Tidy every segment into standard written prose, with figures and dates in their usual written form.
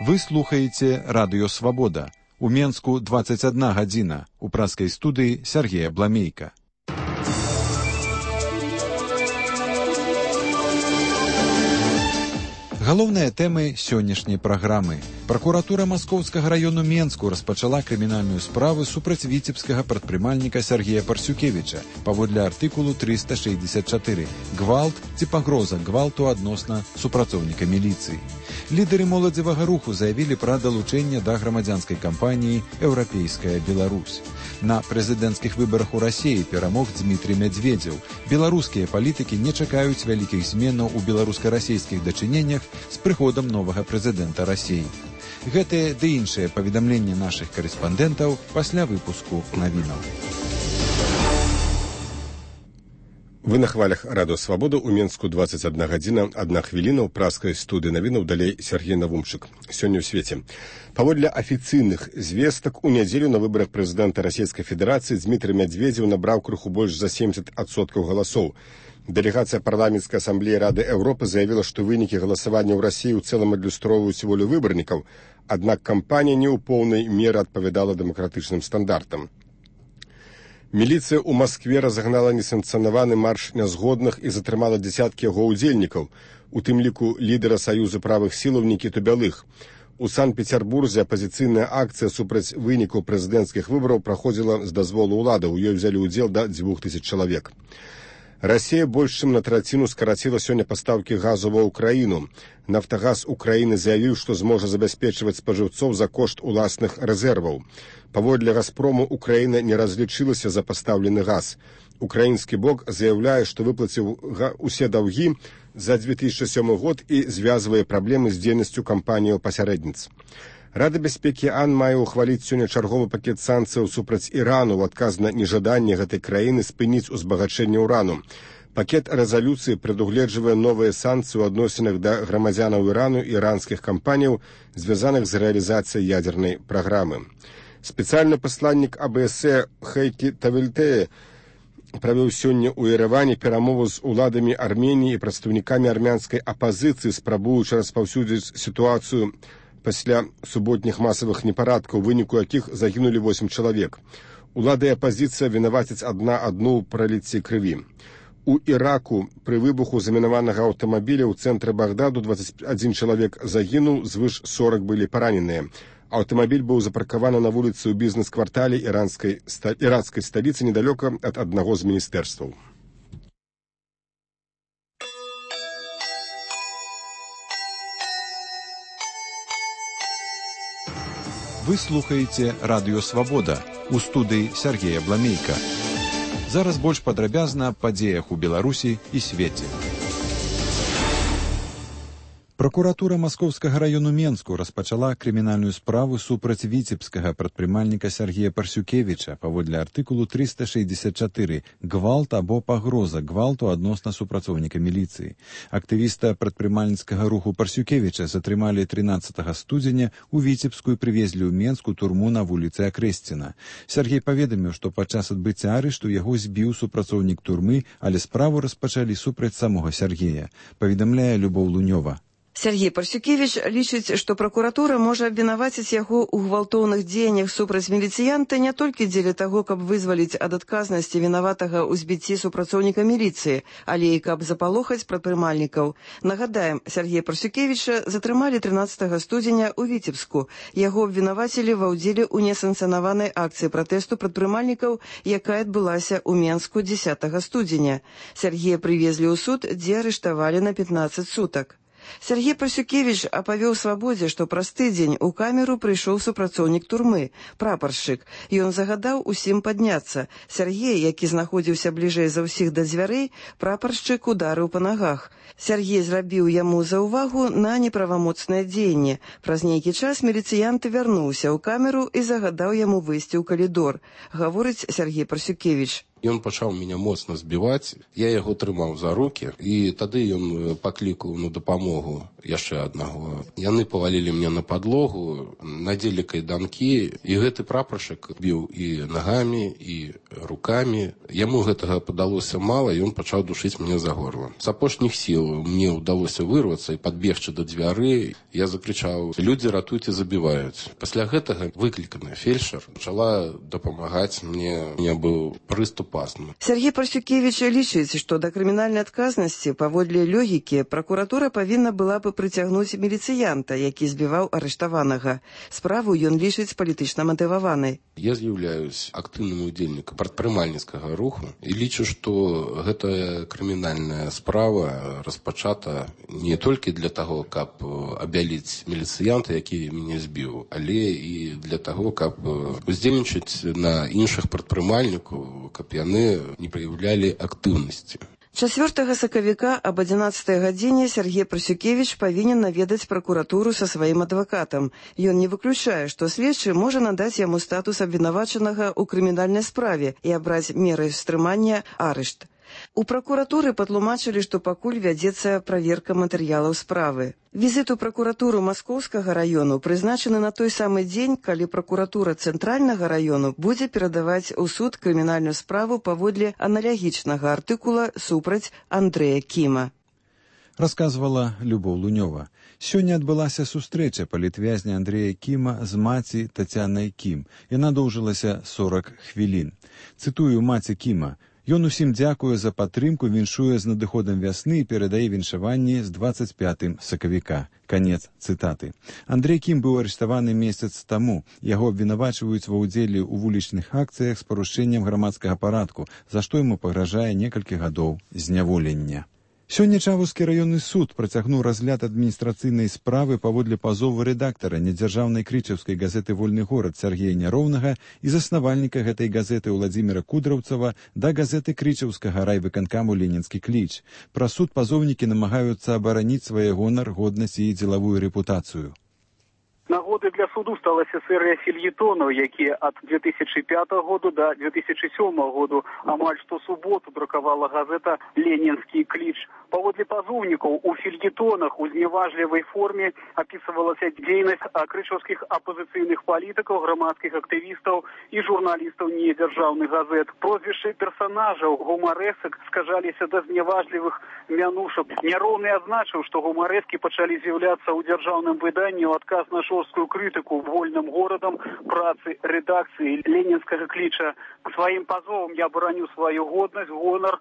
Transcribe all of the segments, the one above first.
Вы слухаеце Радыё Свабода. У Менску 21 гадзіна. У праскай студыі Сергея Бламейка. Галоўныя тэмы сённяшняй праграмы. Пракуратура Маскоўскага раёну Менску распачала крымінальную справу супраць віцебскага прадпрымальніка Сергея Парсюкевіча паводле артыкулу 364 «Гвалт ці пагроза гвалту адносна супрацоўніка міліцыі». Лідары моладзевага руху заявілі пра далучэнне да грамадзянскай кампаніі «Еўрапейская Беларусь». На прэзідэнцкіх выбарах у Расіі перамог Дмітрий Медведзеў. Беларускія палітыкі не чакаюць вялікіх зменаў у беларуска-расійскіх дачыненнях з прыходам новага прэзідэнта Расіі. Гэтыя ды іншыя паведамленні нашых карэспандэнтаў пасля выпуску навінаў. Вы на хвалях Радыё Свабода, у Менску 21 гадзіна, 1 хвіліна, ў праскай студыі навінаў, далей Сергей Навумчык. Сёння ў свеце. Паводле афіцыйных звестак, у нядзелю на выбарах прэзідэнта Расійскай Федэрацыі Дмітрий Медведзеў набраў крыху больш за 70% галасоў. Дэлегацыя парламенцкай асамблеі Рады Еўропы заявіла, што вынікі галасавання ў Расіі ў цэлым адлюстроўваюць волю выбарнікаў, аднак кампанія не ў поўнай меры адпавядала дэмакратычным стандартам. Міліцыя ў Маскве разагнала несанкцыянаваны марш нязгодных і затрымала дзесяткі яго ўдзельнікаў, у тым ліку лідара Саюзу правых сілаў Нікіту Бялых. У Санкт-Петербурзе апазіцыйная акцыя супраць вынікаў прэзідэнцкіх выбараў праходзіла з дазволу ўладаў, у ёй взялі ўдзел да 2000 чалавек. Расія больш чым на траціну скараціла сёння пастаўкі газу ва ўкраіну. Нафтагаз Украіны заявіў, што зможа забяспечваць спажыўцоў за кошт уласных рэзерваў. Паводле Газпрому Украіна не разлічылася за пастаўлены газ. Украінскі бок заяўляе, што выплаціў усе даўгі за 2007 год і звязвае праблемы з дзейнасцю кампаніяў-пасярэдніц. Рада бяспекі АН мае ўхваліць сёння чарговы пакет санкцыяў супраць Ірану ў адказ на нежаданне гэтай краіны спыніць узбагачэнне ўрану. Пакет рэзалюцыі прадугледжвае новыя санкцыі ў адносінах да грамадзянаў Ірану і іранскіх кампаніяў, звязаных з рэалізацыяй ядзернай праграмы. Спецыяльны пасланнік АБС Хейки Тавельтее правёў сёння ў Ерэване перамову з уладамі Арменіі і прадстаўнікамі армянскай апазіцыі, спрабуючы распаўсюдзіць сітуацыю пасля суботніх масавых непарадкаў, у выніку якіх загінулі 8 чалавек. Улады і апазіцыя вінавацяць адна адну ў праліцці крыві. У Іраку пры выбуху замінаванага аўтамабіля ў цэнтры Багдаду 21 чалавек загінуў, звыш 40 былі параненыя. Аўтамабіль быў запаркаваны на вуліцы ў бізнес-квартале іранскай сталіцы недалёка ад аднаго з міністэрстваў. Вы слухаеце Радыё Свабода. У студыі Сергея Бламейка. Зараз больш падрабязна аб падзеях у Беларусі і свеце. Пракуратура Маскоўскага раёну Менску распачала крымінальную справу супраць віцебскага прадпрымальніка Сергея Парсюкевіча паводле артыкулу 364 «Гвалт або пагроза гвалту адносна супрацоўніка міліцыі». Актывіста прадпрымальніцкага руху Парсюкевіча затрымалі 13 студзеня, у Віцебскую прывезлі ў Менску турму на вуліцы Акрэсціна. Сергей паведаміў, што падчас адбыцця арышту яго збіў супрацоўнік турмы, але справу распачалі супраць самога Сергея, паведамляе Любоў Лунёва. Сергей Парсюкевич лічыць, што пракуратура можа абвінаваціць яго ў гвалтоўных дзеяннях супраць міліцыянта не толькі дзеля таго, каб вызваліць ад адказнасці вінаватага ў збіцці супрацоўніка міліцыі, але і каб запалохаць прадпрымальнікаў. Нагадаем, Сергея Парсюкевіча затрымалі 13 студзеня ў Віцебску. Яго абвінавацілі ва ўдзеле ў несанкцыянаванай акцыі пратэсту прадпрымальнікаў, якая адбылася ў Менску 10 студзеня. Сергея прывезлі ў суд, дзе арыштавалі на 15 сутак. Сергей Парсюкевич апавёў Свабодзе, што праз тыдзень у камеру прыйшоў супрацоўнік турмы, прапаршчык. Ён загадаў усім падняцца. Сергей, які знаходзіўся бліжэй за ўсіх да дзвярэй, прапаршчык ударыў па нагах. Сергей зрабіў яму заўвагу на неправамоцнае дзеянне. Праз нейкі час міліцыянт вярнуўся ў камеру і загадаў яму выйсці ў калідор, гаворыць Сергей Парсюкевич. Ён пачаў мяне моцна збіваць, я яго трымаў за рукі, і тады ён паклікаў на дапамогу яшчэ аднаго. Яны павалілі мне на падлогу, надзелі кайданкі, і гэты прапаршчык біў і нагамі, і рукамі. Яму гэтага падалося мала, і ён пачаў душыць мне за горла. З апошніх сіл мне ўдалося вырвацца і падбегчы да дзвярэй. Я закрычаў: «Людзі, ратуйце, забіваюць». Пасля гэтага выкліканая фельчар пачала дапамагаць мне. У меня быў прыступ астмы. Сергей Парсюкевич лічыць, што да крымінальнай адказнасці паводле логікі пракуратура павінна была бы прыцягнуць міліцыянта, які збіваў арыштаванага. Справу ён лічыць палітычна матываванай. Я з'яўляюсь актыўным удзельнікам прадпрымальніцкага руху і лічу, што гэтая крымінальная справа распачата не толькі для таго, каб абяліць міліцыянта, які мяне збіў, але і для таго, каб уздзейнічаць на іншых прадпрымальнікаў, каб яны не праяўлялі актыўнасці. 4 сакавіка об 11 гадзіне Сергей Парсюкевич павінен наведаць пракуратуру са сваім адвакатам. Ён не выключае, што следчы можа надаць яму статус абвінавачанага ў крымінальнай справе і абраць меры стрымання арышт. У пракуратуры патлумачылі, што пакуль вядзецца праверка матэрыялаў справы. Візіт у пракуратуру Маскоўскага раёну прызначаны на той самы дзень, калі пракуратура Цэнтральнага раёну будзе перадаваць у суд крымінальную справу паводле аналагічнага артыкула супраць Андрэя Кіма. Расказвала Любоў Лунёва. Сёння адбылася сустрэча палітвязня Андрэя Кіма з маці Тацянай Кім. Яна доўжылася 40 хвілін. Цытую маці Кіма. Ён усім дзякуе за падтрымку, віншуе з надыходам вясны і перадае віншаванні з 25 сакавіка. Канец цытаты. Андрэй Кім быў арыштаваны месяц таму. Яго абвінавачваюць ва ўдзеле ў вулічных акцыях з парушэннем грамадскага парадку, за што яму пагражае некалькі гадоў зняволення. Сёння Чавузскі раённы суд працягнуў разгляд адміністрацыйнай справы паводле пазову рэдактара нядзяржаўнай крычаўскай газеты «Вольны горад» Сергея Няроўнага і заснавальніка гэтай газеты Владзіміра Кудраўцава да газеты крычаўскага райвыканкаму «Ленінскі кліч». Пра суд пазоўнікі намагаюцца абараніць свае гонар, годнасць і дзелавую рэпутацыю. Нагодай для суду сталася серыя фельетонаў, якія ад 2005 году да 2007 году амаль штосуботу друкавала газета «Ленінскі кліч». Паводле пазоўнікаў у фельетонах у зневажлівай форме апісвалася дзейнасць крычаўскіх апазіцыйных палітыкаў, грамадскіх актывістаў і журналістаў недзяржаўных газет. Прозвішчы персанажаў гумарэсак скажаліся да зневажлівых мянушак. Няроўны адзначыў, што гумарэскі пачалі з'яўляцца ў дзяржаўным выданні ў адказ на жорсткую крытыку вольным горадам працы рэдакцыі «Ленінскага кліча». Сваім пазовам я бараню сваю годнасць, гонар,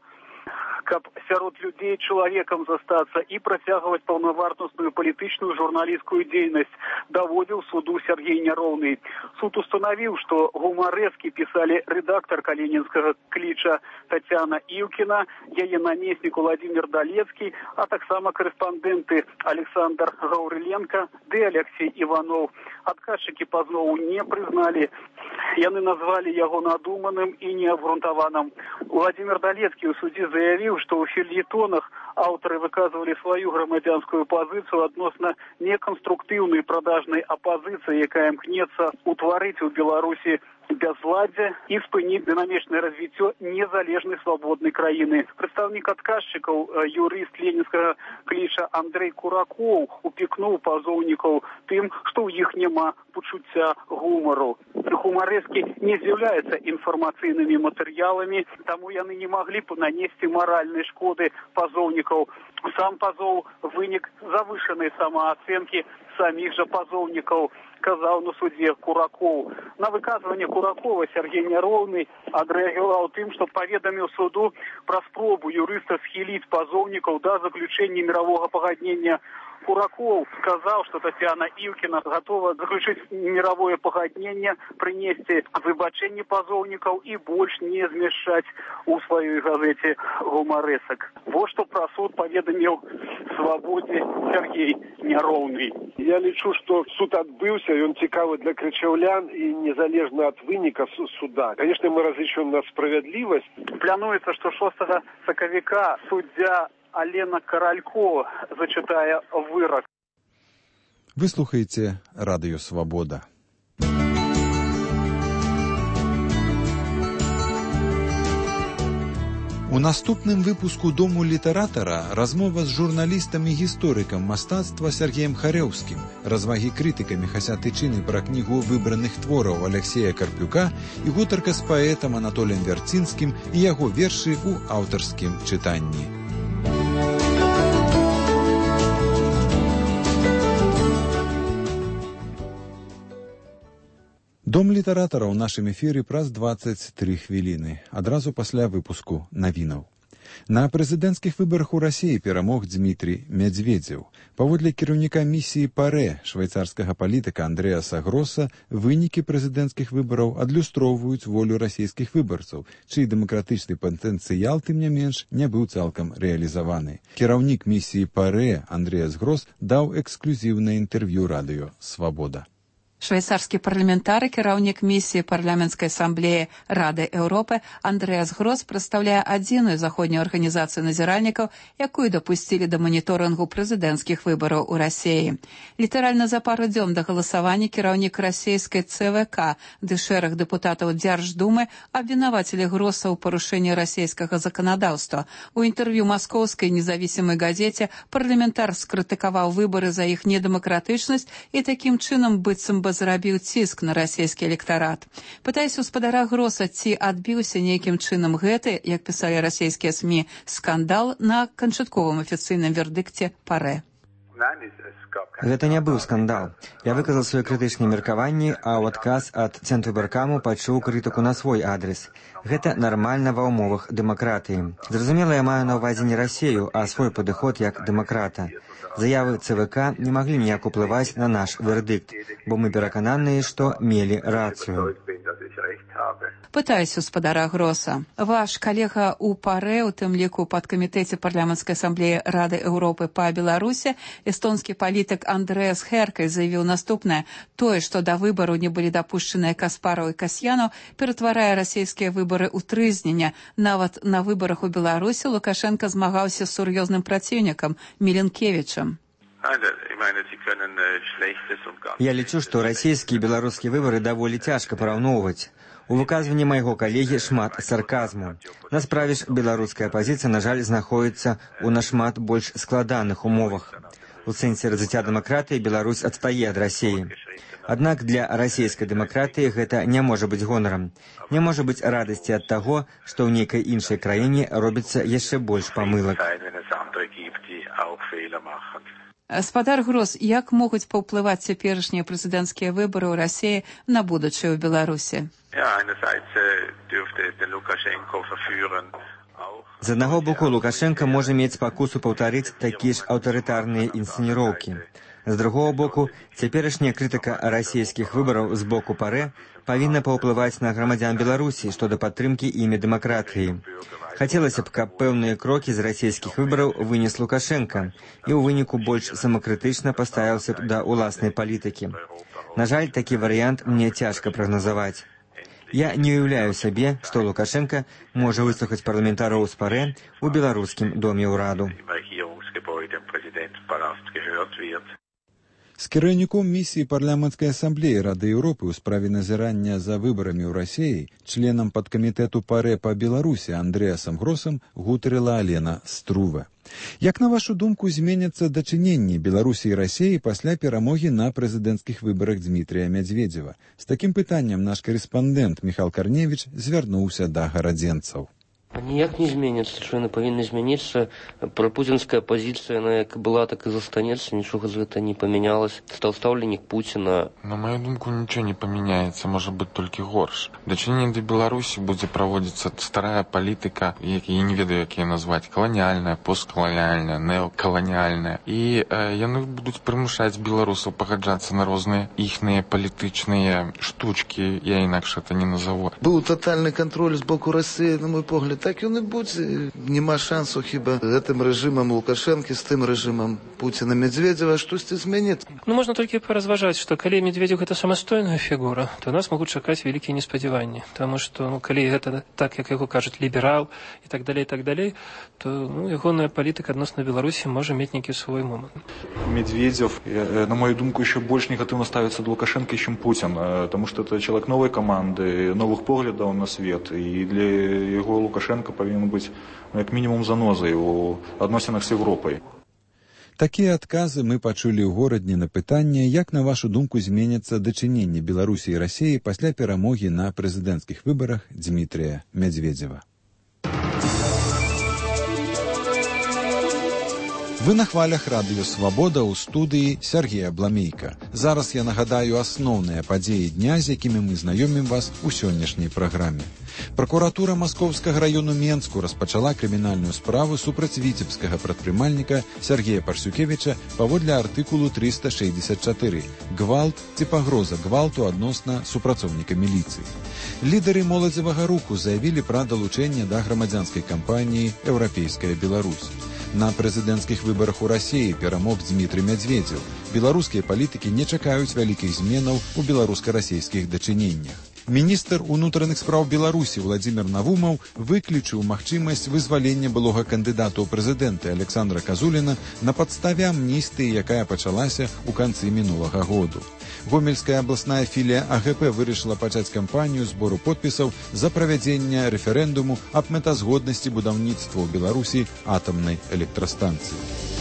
каб сярод людзей чалавекам застацца і працягваць паўнавартасную палітычную журналісцкую дзейнасць, даводзіў суду Сергей Няроўны. Суд устанавіў, што гумарэскі пісалі рэдактарка «Ленінскага кліча» Тацяна Іўкіна, яе намеснік Владзімір Далецкі, а таксама корэспандэнты Александр Гаўрыленка ды Алексей Іванов. Адказчыкі пазнову не прызналі. Яны назвалі яго надуманым і неабгрунтаваным. Владзімір Далецкі ў судзе заявіў, што ў фельетонах аўтары выказвалі сваю грамадзянскую пазіцыю адносна неканструктыўнай прадажнай апазіцыі, якая імкнецца ўтварыць у Беларусі бязладдзе і спыніць дынамічнае развіццё незалежнай свабоднай краіны. Прадстаўнік адказчыкаў, юрыст Ленінскага кліча Андрэй Куракоў упікнуў пазоўнікаў тым, што ў іх няма пачуцця гумару. Гумарэскі не з'яўляецца інфармацыйнымі матэрыяламі, таму яны не маглі б нанесці маральнай шкоды пазоўнікаў. Сам пазоў вынік завышанай самаацэнкі саміх жа пазоўнікаў, казаў на судзе Куракоў. На выказванне Куракова Сергей Няроўны адрэагаваў тым, што паведаміў суду пра спробу юрыста схіліць пазоўнікаў да заключэння міровага пагаднення. Куракоў сказаў, што Тацяна Іўкіна гатова заключыць міровое пагадненне, прынесці выбачэнне пазоўнікаў і больш не змяшчаць у сваёй газеце гумарэсак. Вось што пра суд паведаміў Свабодзе Сергей Няроўны. Я лічу, што суд адбыўся, ён цікавы для крычаўлян і незалежна ад выніка суда. Конечно, мы разлічваем на справядлівасць. Плануецца, што 6 сакавіка суддзя Алена Каралько зачытае вырак. Вы слухаеце Радыё Свабода. У наступным выпуску «Дому літаратара» размова з журналістам і гісторыкам мастацтва Сергеем Харэўскім, развагі крытыкамі хаця тычыны пра кнігу выбраных твораў Алексея Карпюка і гутарка з паэтам Анатоліем Вярцінскім і яго вершы ў аўтарскім чытанні. Дом літаратара ў нашым эфіры праз 23 хвіліны, адразу пасля выпуску навінаў. На прэзідэнцкіх выбарах у Расіі перамог Дмітрий Медведзеў. Паводле кіраўніка місіі ПАРЭ, швейцарскага палітыка Андрэаса Гроса, вынікі прэзідэнцкіх выбараў адлюстроўваюць волю расійскіх выбарцаў, чый дэмакратычны патэнцыял, тым не менш, не быў цалкам рэалізаваны. Кіраўнік місіі ПАРЭ Андрэас Грос даў эксклюзіўнае інтэрв'ю радыё «Свабода». Швейцарскі парламентар і кіраўнік місіі парламенцкай асамблеі Рады Еўропы Андрэас Грос прадстаўляе адзіную заходнюю арганізацыю назіральнікаў, якую дапусцілі да маніторынгу прэзідэнцкіх выбараў у Расіі. Літаральна за пару дзён да галасавання кіраўнік расійскай ЦВК ды шэраг дэпутатаў Дзярждумы абвінавацілі Гроса ў парушэнні расійскага заканадаўства. У інтэрв'ю маскоўскай незавісімай газеце парламентар скрытыкаваў выбары за іх недэмакратычнасць і такім чынам быццам бы зрабіў ціск на расійскі электарат. Пытаюся ў спадара Гроса, ці адбіўся нейкім чынам гэты, як пісалі расійскія СМІ, скандал на канчатковым афіцыйным вердыкце ПАРЭ. Гэта не быў скандал. Я выказаў свае крытычныя меркаванні, а ў адказ ад Цэнтрвыбаркаму пачуў крытыку на свой адрес. Гэта нармальна ва ўмовах дэмакратыі. Зразумела, я маю на ўвазе не Расію, а свой падыход як дэмакрата. Заявы ЦВК не маглі ніяк уплываць на наш вердыкт, бо мы перакананыя, што мелі рацыю. Пытаюся ў спадара Гроса. Ваш калега ў ПАРЭ, у тым ліку ў падкамітэце парламенцкай асамблеі Рады Еўропы па Беларусі, эстонскі палітык Андрэас Херкай заявіў наступнае. Тое, што да выбару не былі дапушчаныя Каспараў і Касьянаў, ператварае расійскія выбары ў трызнення. Нават на выбарах у Беларусі Лукашенка змагаўся з сур'ёзным праціўнікам Міленкевічам. Я лічу, што расійскія і беларускія выбары даволі цяжка параўноўваць. У выказванні майго калегі шмат сарказму. На справе ж беларуская апазіцыя, на жаль, знаходзіцца ў нашмат больш складаных умовах. У сэнсе развіцця дэмакратыі Беларусь адстае ад Расіі. Аднак для расійскай дэмакратыі гэта не можа быць гонарам. Не можа быць радасці ад таго, што ў нейкай іншай краіне робіцца яшчэ больш памылак. Спадар Грос, як могуць паўплываць цяперашнія прэзідэнцкія выбары ў Расіі на будучае ў Беларусі? З аднаго боку, Лукашенка можа мець спакусу паўтарыць такія ж аўтарытарныя інсцэніроўкі. З другого боку, цяперашняя крытыка расійскіх выбараў з боку ПАРЭ павінна паўплываць на грамадзян Беларусі што да падтрымкі імі дэмакратыі. Хацелася б, каб пэўныя крокі з расійскіх выбараў вынес Лукашенка і ў выніку больш самакрытычна паставіўся б да ўласнай палітыкі. На жаль, такі варыянт мне цяжка прагназаваць. Я не уяўляю сабе, што Лукашенка можа выслухаць парламентараў з ПАРЭ ў беларускім доме ўраду. З кіраўніком місіі парламенцкай асамблеі Рады Еўропы ў справе назірання за выбарамі ў Расіі, членам падкамітэту ПАРЭ па Беларусі Андрэасам Гросам гутарыла Алена Струве. Як, на вашу думку, зменяцца дачыненні Беларусі і Расіі пасля перамогі на прэзідэнцкіх выбарах Дмітрия Медведзева? З такім пытаннем наш карэспандэнт Міхал Карневіч звярнуўся да гарадзенцаў. Ніяк не зменяцца, що яны павінны змяніцца. Прапуцінская пазіцыя, яна як была, так і застанецца, нічога з гэта не памянялася. Стаўленнік Пуціна. На маю думку, нічого не памяняецца, можа быць толькі горш. Дачыненне да Беларусі будзе праводзіцца старая палітыка, я не ведаю, як яе назваць, каланіяльная, посткаланіяльная, неокаланіяльная. І яны будуць прымушаць беларусаў пагаджацца на розныя іхныя палітычныя штучкі, я інакш гэта не назову. Быў татальны кантроль з боку Расіі, на мой погляд. Так ён і будзе. Нема шансу хіба гэтым рэжымам Лукашэнкі з тым рэжымам Пуціна Медведзева штосьці змяніць. Можна толькі паразважаць, што калі Медведзеў гэта самастойная фігура, то нас могуць чакаць вялікія неспадзяванні. Таму што калі гэта так, як яго кажуць, ліберал і так далей, то ягоная палітыка адносна Беларусі можа мець нейкі свой момант. Медведзев, на мою думку, еще больше негативно ставится до Лукашенко, чем Путин, потому что это человек новой команды, новых поглядов на свет, и для его Лукашенко Лукашенко повинен быть, как минимум, занозой у адносінах з Європою. Такія адказы мы пачулі ў горадні на пытанне, як, на вашу думку, зменяцца дачыненне Беларусі і Расіі пасля перамогі на прэзідэнцкіх выбарах Дмітрія Медведзева. Вы на хвалях радыё «Свабода» ў студыі Сергея Бламейка. Зараз я нагадаю асноўныя падзеі дня, з якімі мы знаёмім вас у сённяшняй праграме. Пракуратура Маскоўскага раёну Менску распачала крымінальную справу супраць віцебскага прадпрымальніка Сергея Парсюкевіча паводле артыкулу 364 «Гвалт ці пагроза гвалту адносна супрацоўніка міліцыі». Лідары моладзевага руху заявілі пра далучэнне да грамадзянскай кампаніі «Еўрапейская Беларусь». На прэзідэнцкіх выбарах у Расіі перамог Дмітрый Медведзеў. Беларускія палітыкі не чакаюць вялікіх зменаў у беларуска-расійскіх дачыненнях. Міністр унутраных спраў Беларусі Владзімір Навумаў выключыў магчымасць вызвалення былога кандыдата ў прэзідэнты Александра Казуліна на падставе амністыі, якая пачалася ў канцы мінулага году. Гомельская абласная філія АГП вырашыла пачаць кампанію збору подпісаў за правядзення рэферэндуму аб мэтазгоднасці будаўніцтва ў Беларусі атамнай электрастанцыі.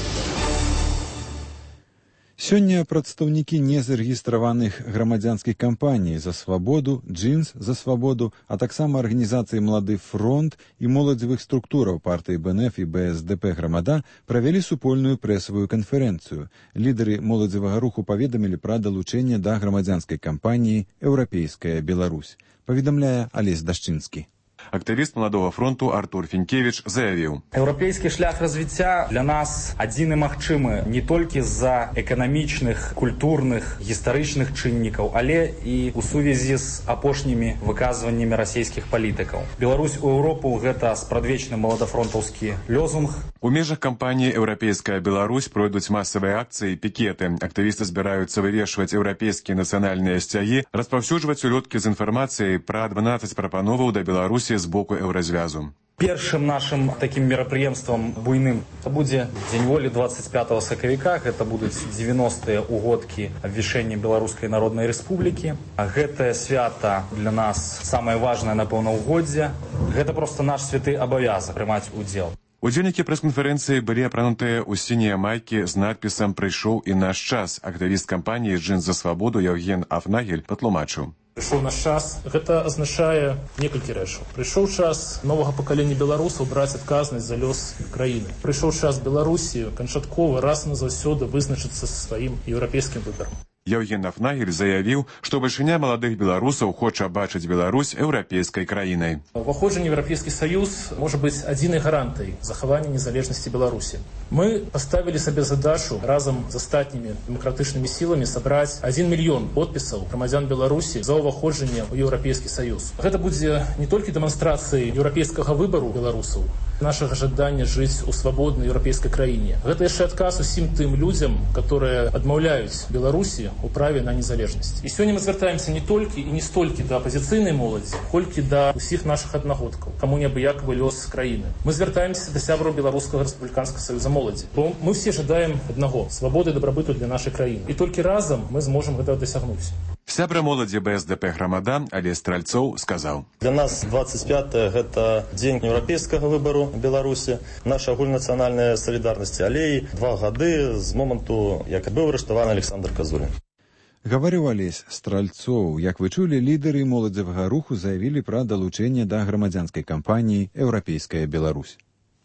Сёння прадстаўнікі незарэгістраваных грамадзянскіх кампаній «За свабоду», «Джинс за свабоду», а таксама арганізацыі «Малады фронт» і моладзевых структураў партыі БНФ і БСДП «Грамада» правялі супольную прэсавую канферэнцыю. Лідары моладзевага руху паведамілі пра далучэнне да грамадзянскай кампаніі «Еўрапейская Беларусь». Паведамляе Алесь Дашчынскі. Актывіст Маладога фронту Артур Фінкевіч заявіў: Еўрапейскі шлях развіцця для нас адзін і магчымы не толькі з-за эканамічных, культурных, гістарычных чыннікаў, але і ў сувязі з апошнімі выказваннямі расійскіх палітыкаў. Беларусь у Еўропу — гэта спрадвечны маладафронтаўскі лёзунг. У межах кампаніі «Еўрапейская Беларусь» пройдуць масавыя акцыі і пікеты. Актывісты збіраюцца вывешваць еўрапейскія нацыянальныя сцягі, распаўсюджваць улёткі з інфармацыяй пра 12 прапановаў да Беларусі з боку еўразвязу. Першым нашым такім мерапрыемствам буйным будзе Дзень волі 25 сакавіка. Гэта будуць 90-е угодкі абвяшчэння Беларускай Народнай Рэспублікі. А гэтае свята для нас самае важнае, напэўна, угоддзе. Гэта проста наш святы абавязак прымаць удзел. Удзельнікі прэс-канферэнцыі былі апранутыя ў сінія майкі з надпісам «Прыйшоў і наш час». Актывіст кампаніі «Джинс за свабоду» Яўген Афнагель патлумачыў: Прыйшоў наш час. Гэта азначае некалькі рэчаў. Прыйшоў час новага пакалення беларусаў браць адказнасць за лёс краіны. Прыйшоў час Беларусі канчаткова раз і назаўсёды вызначыцца са сваім еўрапейскім выбарам. Яўген Афнагель заявіў, што бальшыня маладых беларусаў хоча бачыць Беларусь еўрапейскай краінай. Уваходжанне ў Еўрапейскі Саюз можа быць адзінай гарантыяй захавання незалежнасці Беларусі. Мы паставілі сабе задачу разам з астатнімі дэмакратычнымі сіламі сабраць 1 мільён подпісаў грамадзян Беларусі за ўваходжанне ў Еўрапейскі Саюз. Гэта будзе не толькі дэманстрацыяй еўрапейскага выбару беларусаў, нашага жадання жыць у свабоднай еўрапейскай краіне. Гэта яшчэ адказ усім тым людзям, которые адмаўляюць Беларусі у праве на незалежнасць. І сёння мы звяртаемся не толькі і не столькі да апазіцыйнай моладзі, колькі да ўсіх нашых аднагодкаў, каму неабыякавы лёс краіны. Мы звяртаемся да сябраў Беларускага рэспубліканскага саюза моладзі, бо мы все жадаем аднаго — свабоды і дабрабыту для нашай краіны. І толькі разам мы зможам гэта дасягнуць. Сябра моладзі БСДП «Грамада» Алесь Стральцоў сказаў: Для нас 25-е — гэта дзень еўрапейскага выбару Беларусі, наша агульнацыянальная салідарнасць, але і 2 гады з моманту, як быў арыштаваны Александр Казулін. Гаварыў Алесь Стральцоў. Як вы чулі, лідары моладзевага руху заявілі пра далучэнне да грамадзянскай кампаніі «Еўрапейская Беларусь».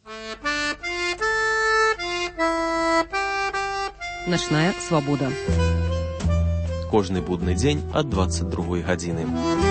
Начная свабода. Кожны будны дзень ад 22 гадзіны.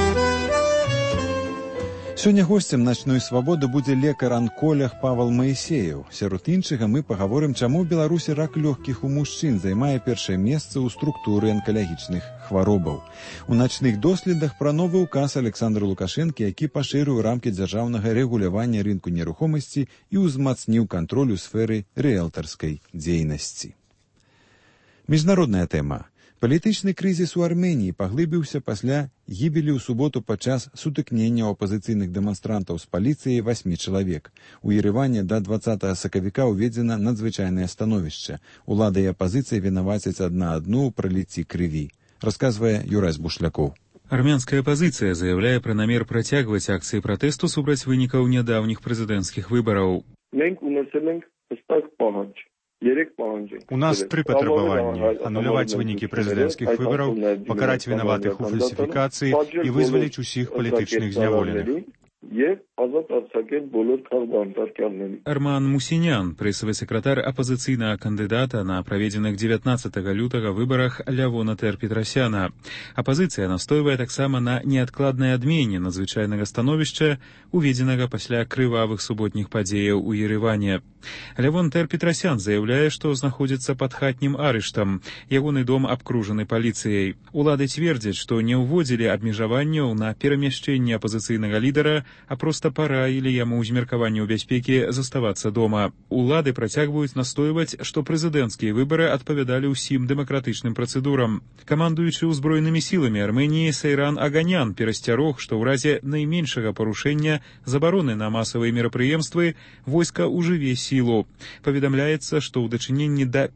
Сёння госцем начной свабоды будзе лекар-анколог Павел Маісеев. Сярод іншага мы пагаворым, чаму ў Беларусі рак лёгкіх у мужчын займае першае месца ў структуры анкалагічных хваробаў. У начных доследах пра новы ўказ Александра Лукашэнкі, які пашырыў рамкі дзяржаўнага рэгулявання рынку нерухомасці і ўзмацніў кантроль у сферы рыэлтарскай дзейнасці. Міжнародная тэма. Палітычны крызіс у Арменіі паглыбіўся пасля гібелі ў суботу падчас сутыкнення апазіцыйных дэманстрантаў з паліцыяй 8 чалавек. У Ереване да 20 сакавіка ўведзена надзвычайнае становішча. Улада і апазіцыя вінавацяць адна адну ў праліцці крыві, расказвае Юрась Бушлякоў. Армянская апозіцыя заяўляе пра намер працягваць акцыі пратэсту супраць вынікаў нядаўніх прэзідэнцкіх выбараў. У нас три патрабаванні: ануляваць вынікі прэзідэнцкіх выбараў, пакараць вінаватых у фальсіфікацыі і вызваліць усіх палітычных зняволеных. Арман Мусінян, прэсавы сакратар апазіцыйнага кандыдата на праведзеных 19 лютага выбарах Лявона Тэр-Петрасяна. Апазіцыя настойвае таксама на неадкладнай адмене надзвычайнага становішча, уведзенага пасля крывавых суботніх падзеяў у Ерэване. Лявон Тэр-Петрасян заяўляе, што знаходзіцца пад хатнім арыштам. Ягоны дом абкружаны паліцыяй. Улады цвердзяць, што не ўводзілі абмежаванняў на перамяшчэнне апазіцыйнага лідара, а проста параілі яму з меркаванняў бяспекі заставацца дома. Улады працягваюць настойваць, што прэзідэнцкія выбары адпавядалі ўсім дэмакратычным працэдурам. Камандуючы ўзброенымі сіламі Арменіі Сейран Аганян перасцярог, што ў разе найменшага парушэння забароны на масавыя мерапрыемствы войска ўжыве сілу. Паведамляецца, што ў дачыненні да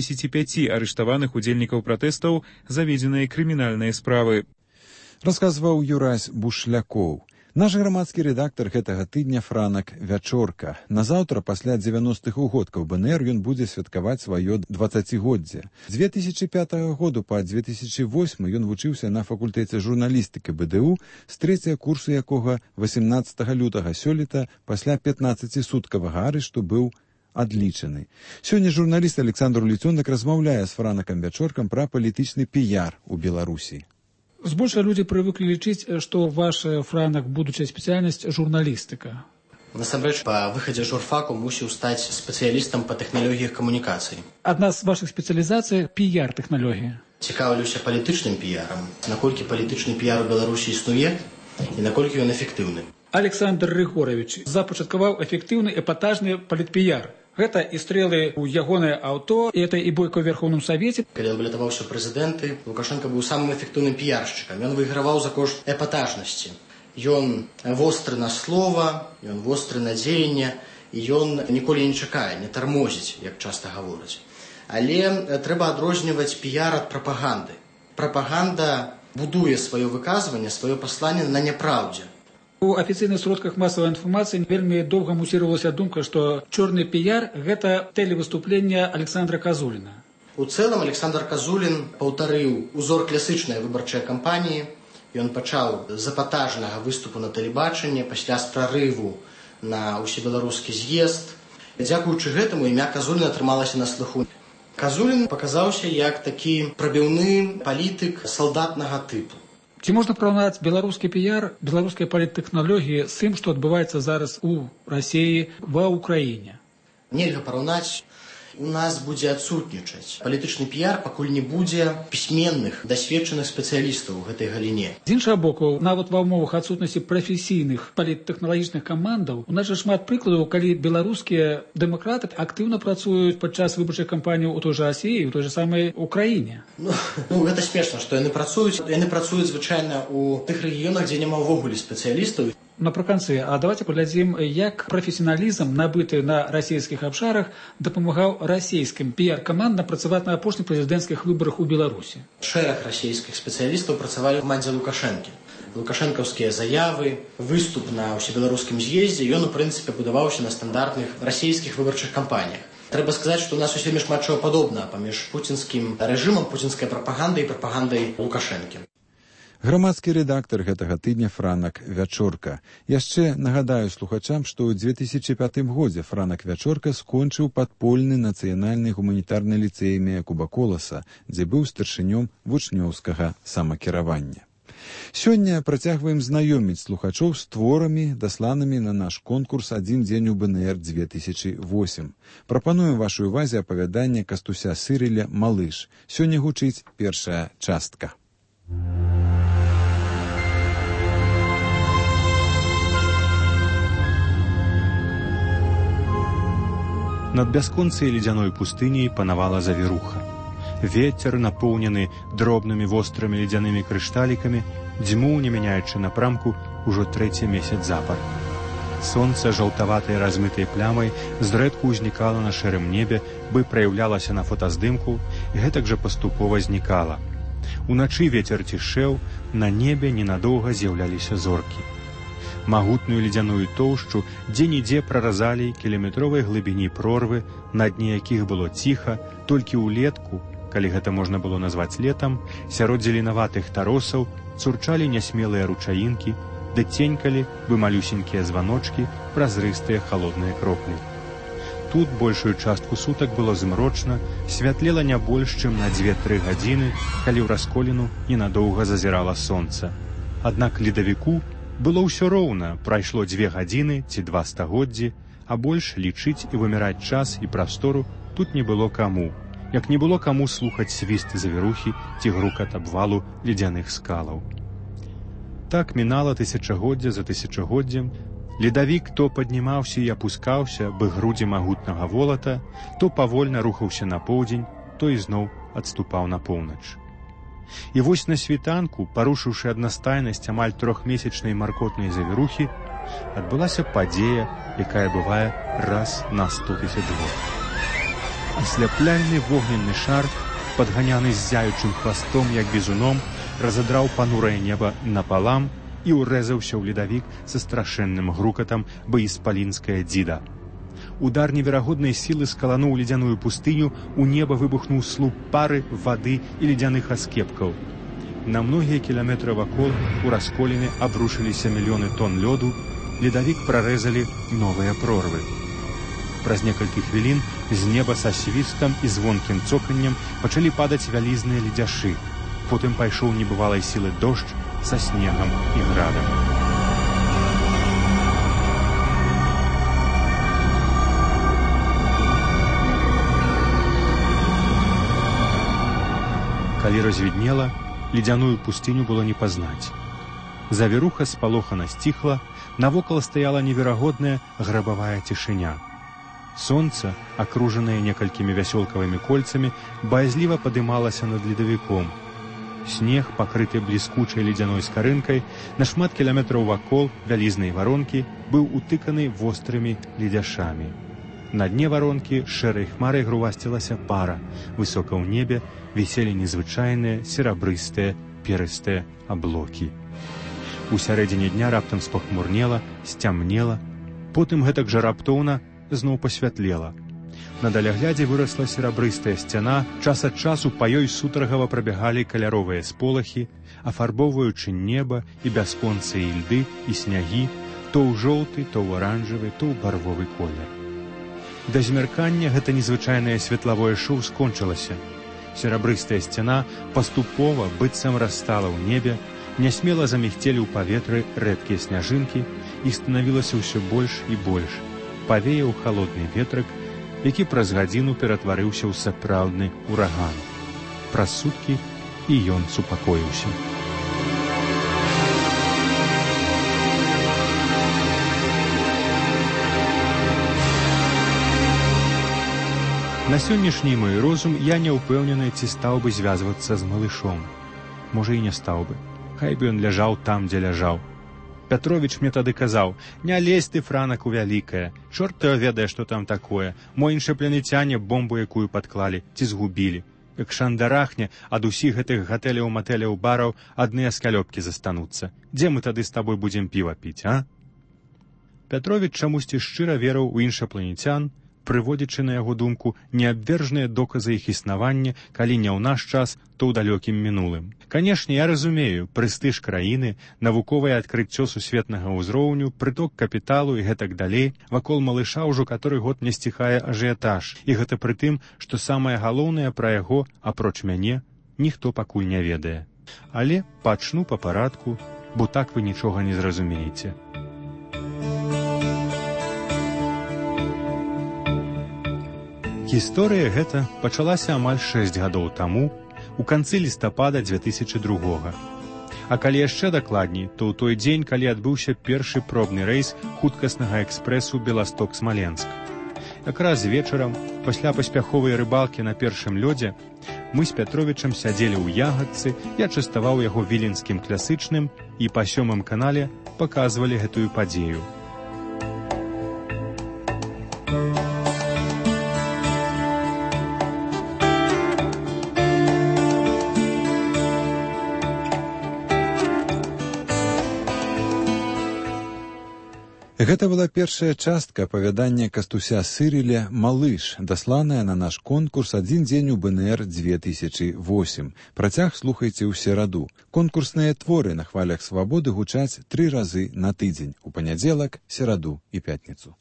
55 арыштаваных удзельнікаў пратэстаў заведзеныя крымінальныя справы. Расказваў Юрась Бушлякоў. Наш грамадскі рэдактар гэтага тыдня Франак Вячорка. Назаўтра, пасля 90-х угодкаў БНР, ён будзе святкаваць сваё 20годдзе. З 2005 году па 2008 ён вучыўся на факультэце журналістыкі БДУ, з 3-го курсу якога 18 лютага сёлета пасля 15-суткавага арышту быў адлічаны. Сёння журналіст Александр Ліцёнак размаўляе з Франакам Вячоркам пра палітычны піяр у Беларусі. Збольшага людзі прывыклі лічыць, што ваша, Франак, будучая спецыяльнасць журналістыка. Насамрэч, па выхадзе журфаку мусіў стаць спецыялістам па тэхналогіях камунікацый. Адна з вашых спецыялізацый – піяр-тэхналогія. Цікаўлюся палітычным піярам. Наколькі палітычны піяр у Беларусі існуе і наколькі ён эфектыўны. Александр Рыгорович запачаткаваў эфектыўны эпатажны палітпіяр. Гэта і стрэлы ў ягонае аўто, і гэта і бойка ў Верховным Савеце. Калі балатаваўся прэзідэнты, Лукашенко быў самым эфектыўным піяршчыкам. Ён выйграваў за кошт эпатажнасці. Ён востры на слова, ён востры на дзеянне, і ён ніколі не чакае, не тармозіць, як часта гавораць. Але трэба адрозніваць піяр ад прапаганды. Прапаганда будуе сваё выказванне, сваё пасланне на няпраўдзе. У афіцыйных сродках масавай інфармацыі вельмі доўга мусіравалася думка, што чорны піяр – гэта тэлевыступленне Александра Казуліна. У цэлым Александр Казулін паўтарыў узор класычнай выбарчай кампаніі. Ён пачаў з эпатажнага выступу на тэлебачанні, пасля з прарыву на ўсебеларускі з'езд. Дзякуючы гэтаму імя Казуліна атрымалася на слыху. Казулін паказаўся як такі прабіўны палітык салдатнага тыпу. Ці можна параўнаць беларускі піяр, беларускія паліттэхналогіі з тым, што адбываецца зараз у Расіі, ва Ўкраіне? Нельга параўнаць. У нас будзе адсутнічаць палітычны піяр, пакуль не будзе пісьменных, дасведчаных спецыялістаў у гэтай галіне. З іншага боку, нават ва ўмовах адсутнасці прафесійных паліттэхналагічных камандаў, у нас жа шмат прыкладаў, калі беларускія дэмакраты актыўна працуюць падчас выбарчай кампаніі ў той жа Расіі, у той жа самай Украіне. Ну, гэта смешна, што яны працуюць звычайна ў тых рэгіёнах, дзе няма ўвогуле спецыялістаў. Напрыканцы, а давайте паглядзім, як прафесіяналізм, набыты на расійскіх абшарах, дапамагаў расійскім піяр-камандам працаваць на апошніх прэзідэнцкіх выбарах у Беларусі. Шэраг расійскіх спецыялістаў працавалі ў камандзе Лукашэнкі. Лукашэнкаўскія заявы, выступ на ўсебеларускім з'ездзе, ён, у прынцыпе, будаваўся на стандартных расійскіх выбарчых кампаніях. Трэба сказаць, што ў нас усё шмат чаго падобна паміж пуцінскім рэжымам, пуцінскай прапагандай і прапагандай Лукашэнкі. Грамадскі рэдактар гэтага тыдня Франак Вячорка. Яшчэ нагадаю слухачам, што ў 2005 годзе Франак Вячорка скончыў падпольны нацыянальны гуманітарны ліцэй імя Якуба Коласа, дзе быў старшынём вучнёўскага самакіравання. Сёння працягваем знаёміць слухачоў з творамі, дасланымі на наш конкурс «Адзін дзень у БНР 2008». Прапануем вашай увазе апавяданне Кастуся Сырыля «Малыш». Сёння гучыць першая частка. Над бясконцай ледзяной пустыняй панавала завіруха. Вецер, напоўнены дробнымі вострымі ледзянымі крышталікамі, дзьмуў, не мяняючы напрамку, ужо 3-й месяц запар. Сонца жаўтаватай размытай плямай зрэдку ўзнікала на шэрым небе, бы праяўлялася на фотаздымку, і гэтак жа паступова знікала. Уначы ветер цішэў, на небе ненадоўга з'яўляліся зоркі. Магутную ледзяную тоўшчу дзе-нідзе праразалі кіламетровай глыбіні прорвы, на дне якіх было ціха, толькі ўлетку, калі гэта можна было назваць летам, сярод зеленаватых таросаў цурчалі нясмелыя ручаінкі, ды ценькалі бы малюсенькія званочкі, празрыстыя халодныя кроплі. Тут большую частку сутак было змрочна, святлела не больш, чым на 2-3 гадзіны, калі ў расколіну ненадоўга зазірала сонца. Аднак ледавіку было ўсё роўна, прайшло 2 гадзіны ці 2 стагоддзі, а больш лічыць і выміраць час і прастору тут не было каму, як не было каму слухаць свіст завірухі ці грукат абвалу ледзяных скалаў. Так мінала тысячагоддзя за тысячагоддзем, ледавік то паднімаўся і апускаўся, бы грудзі магутнага волата, то павольна рухаўся на поўдзень, то ізноў адступаў на поўнач. І вось на світанку, парушыўшы аднастайнасць амаль 3-месячнай маркотнай завірухі, адбылася падзея, якая бывае раз на 100 000 год. Асляпляльны вогненны шар, падганяны ззяючым хвастом, як бізуном, разадраў панурае неба напалам і ўрэзаўся ў ледавік са страшэнным грукатам, бы іспалінская дзіда. Удар неверагоднай сілы скалануў ледзяную пустыню, у неба выбухнуў слуп пары, вады і ледзяных аскепкаў. На многія кіламетры вакол у расколіны абрушыліся мільёны тонн лёду, ледавік прарэзалі новыя прорвы. Праз некалькі хвілін з неба са свістам і звонкім цоканнем пачалі падаць вялізныя ледзяшы. Потым пайшоў небывалай сілы дождж са снегам і градам. Калі развіднела, ледзяную пустыню было не пазнаць. Завіруха спалохана сціхла, навокал стаяла неверагодная грабавая цішыня. Сонца, акружанае некалькімі вясёлкавымі кольцамі, баязліва падымалася над ледавіком. Снег, пакрыты бліскучай ледзяной скарынкай, на шмат кіламетраў вакол вялізнай варонкі быў утыканы вострымі ледзяшамі. На дне варонкі шэрай хмарай грувасцілася пара, высока ў небе віселі незвычайныя серабрыстыя перыстыя аблокі. У сярэдзіне дня раптам спахмурнела, сцямнела, потым гэтак жа раптоўна зноў пасвятлела. На даляглядзе вырасла серабрыстая сцяна, час ад часу па ёй сутаргава прабягалі каляровыя сполахі, афарбоўваючы неба і бясконцыя ільды і снягі, то ў жоўты, то ў аранжавы, то ў барвовы колер. Да змяркання гэта незвычайнае светлавое шоу скончылася. Серабрыстая сцяна паступова, быццам растала ў небе, нясмела замігцелі ў паветры рэдкія сняжынкі, іх станавілася ўсё больш і больш. Павеяў халодны ветрык, які праз гадзіну ператварыўся ў сапраўдны ураган. Праз суткі і ён супакоіўся. На сённяшні мой розум я не ўпэўнены, ці стаў бы звязвацца з малышом. Можа, і не стаў бы. Хай бы ён ляжаў там, дзе ляжаў. Пятровіч мне тады казаў: «Не лезь ты, франак, у вялікае. Чорт ты ведае, што там такое. Мо іншапланецяне бомбу якую падклалі, ці згубілі. Як шандарахне, ад усіх гэтых гатэляў, матэляў, бараў адныя скалёпкі застануцца. Дзе мы тады з табой будзем піва піць, а?» Пятровіч чамусьці шчыра верыў у іншапланецян, прыводзячы на яго думку неабвержныя доказы іх існавання, калі не ў наш час, то ў далёкім мінулым. Канешне, я разумею, прэстыж краіны, навуковае адкрыццё сусветнага ўзроўню, прыток капіталу і гэтак далей, вакол малыша ўжо каторы год не сціхае ажыятаж, і гэта пры тым, што самае галоўнае пра яго, апроч мяне, ніхто пакуль не ведае. Але пачну па парадку, бо так вы нічога не зразумееце. Гісторыя гэта пачалася амаль 6 гадоў таму, у канцы лістапада 2002. А калі яшчэ дакладней, то ў той дзень, калі адбыўся першы пробны рэйс хуткаснага экспрэсу Беласток-Смаленск. Якраз вечарам, пасля паспяховай рыбалкі на першым лёдзе, мы з Пятровічам сядзелі ў ягадцы, я частаваў яго віленскім класычным і па 7 канале паказвалі гэтую падзею. Гэта была першая частка апавядання Кастуся Сырыля «Малыш», дасланая на наш конкурс «Адзін дзень у БНР 2008». Працяг слухайце ў сераду. Конкурсныя творы на хвалях свабоды гучаць 3 разы на тыдзень – у панядзелак, сераду і пятніцу.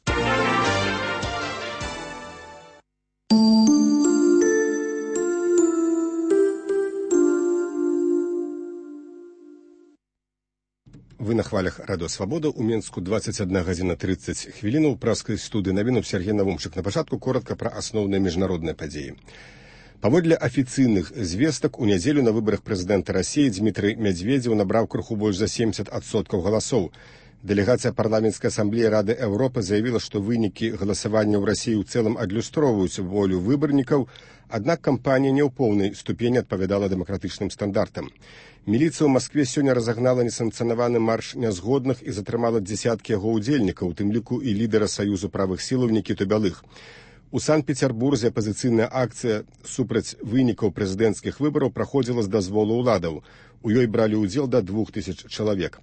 Вы на хвалях Радио Свобода. У Менску 21 гадзіна 30 хвілінаў. Праскай студыі навінаў Сергей Навумчык. На пачатку коротка пра асноўныя міжнародныя падзеі. Паводле афіцыйных звестак, у нядзелю на выбарах прэзідэнта Расіі Дмітрый Медведзеў набраў крыху больш за 70% галасоў. Дэлегацыя парламенцкай асамблеі Рады Еўропы заявіла, што вынікі галасавання ў Расіі ў цэлым адлюстроўваюць волю выбарнікаў, аднак кампанія не ў поўнай ступені адпавядала дэмакратычным стандартам. Міліцыя ў Маскве сёння разагнала несанкцыянаваны марш нязгодных і затрымала дзесяткі яго ўдзельнікаў, у тым ліку і лідара Саюзу правых сілаў Нікіту Бялых. У Санкт-Петербурзе апазіцыйная акцыя супраць вынікаў прэзідэнцкіх выбараў праходзіла з дазволу ўладаў. У ёй бралі ўдзел да 2000 чалавек.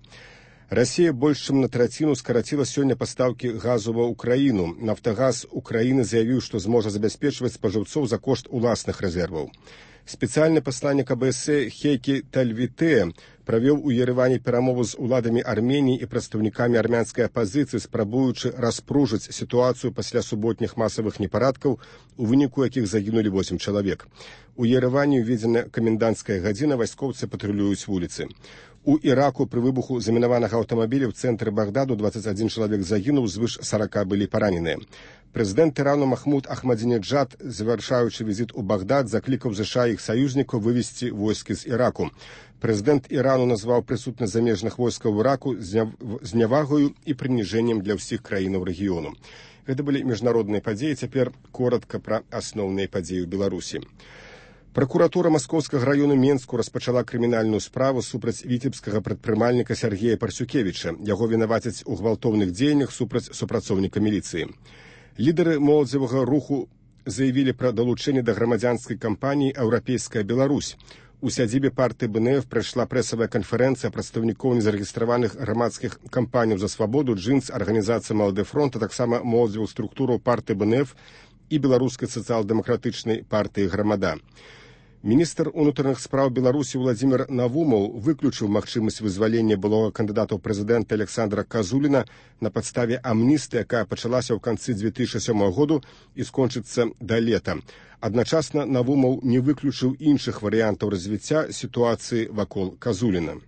Расія больш чым на траціну скараціла сёння пастаўкі газу ва ўкраіну. Нафтагаз Украіны заявіў, што зможа забяспечваць спажыўцоў за кошт уласных рэзерваў. Спецыяльны пасланнік АБС Хейкі Тальвітэ правёў у Ереване перамову з уладамі Арменіі і прадстаўнікамі армянскай апазіцыі, спрабуючы распружыць сітуацыю пасля суботніх масавых непарадкаў, у выніку якіх загінулі 8 чалавек. У Ереване ўведзена каменданцкая гадзіна, вайскоўцы патрулююць вуліцы. У Іраку пры выбуху замінаванага аўтамабіля ў цэнтры Багдаду 21 чалавек загінуў, звыш 40 былі параненыя. Прэзідэнт Ірану Махмуд Ахмадзінеджад, завяршаючы візіт у Багдад, заклікаў ЗША іх саюзнікаў вывесці войскі з Іраку. Прэзідэнт Ірану назваў прысутнасць замежных войскаў у Іраку знявагаю і прыніжэннем для ўсіх краінаў рэгіёну. Гэта былі міжнародныя падзеі, цяпер коратка пра асноўныя падзеі ў Беларусі. Пракуратура Маскоўскага раёну Менску распачала крымінальную справу супраць віцебскага прадпрымальніка Сергея Парсюкевіча. Яго вінавацяць у гвалтоўных дзеяннях супраць супрацоўніка міліцыі. Лідары моладзевага руху заявілі пра далучэнне да грамадзянскай кампаніі «Еўрапейская Беларусь». У сядзібе партыі БНФ прайшла прэсавая канферэнцыя прадстаўнікоў незарэгістраваных грамадскіх кампаніяў за свабоду, джынс, арганізацыя «Малады фронт», а таксама моладзевую структуру партыі БНФ і беларускай сацыял-дэмакратычнай партыі «Грамада». Міністр унутраных спраў Беларусі Владзімір Навумаў выключыў магчымасць вызвалення былога кандыдата ў прэзідэнта Александра Казуліна на падставе амністыі, якая пачалася ў канцы 2007 году і скончыцца да лета. Адначасна Навумаў не выключыў іншых варыянтаў развіцця сітуацыі вакол Казуліна.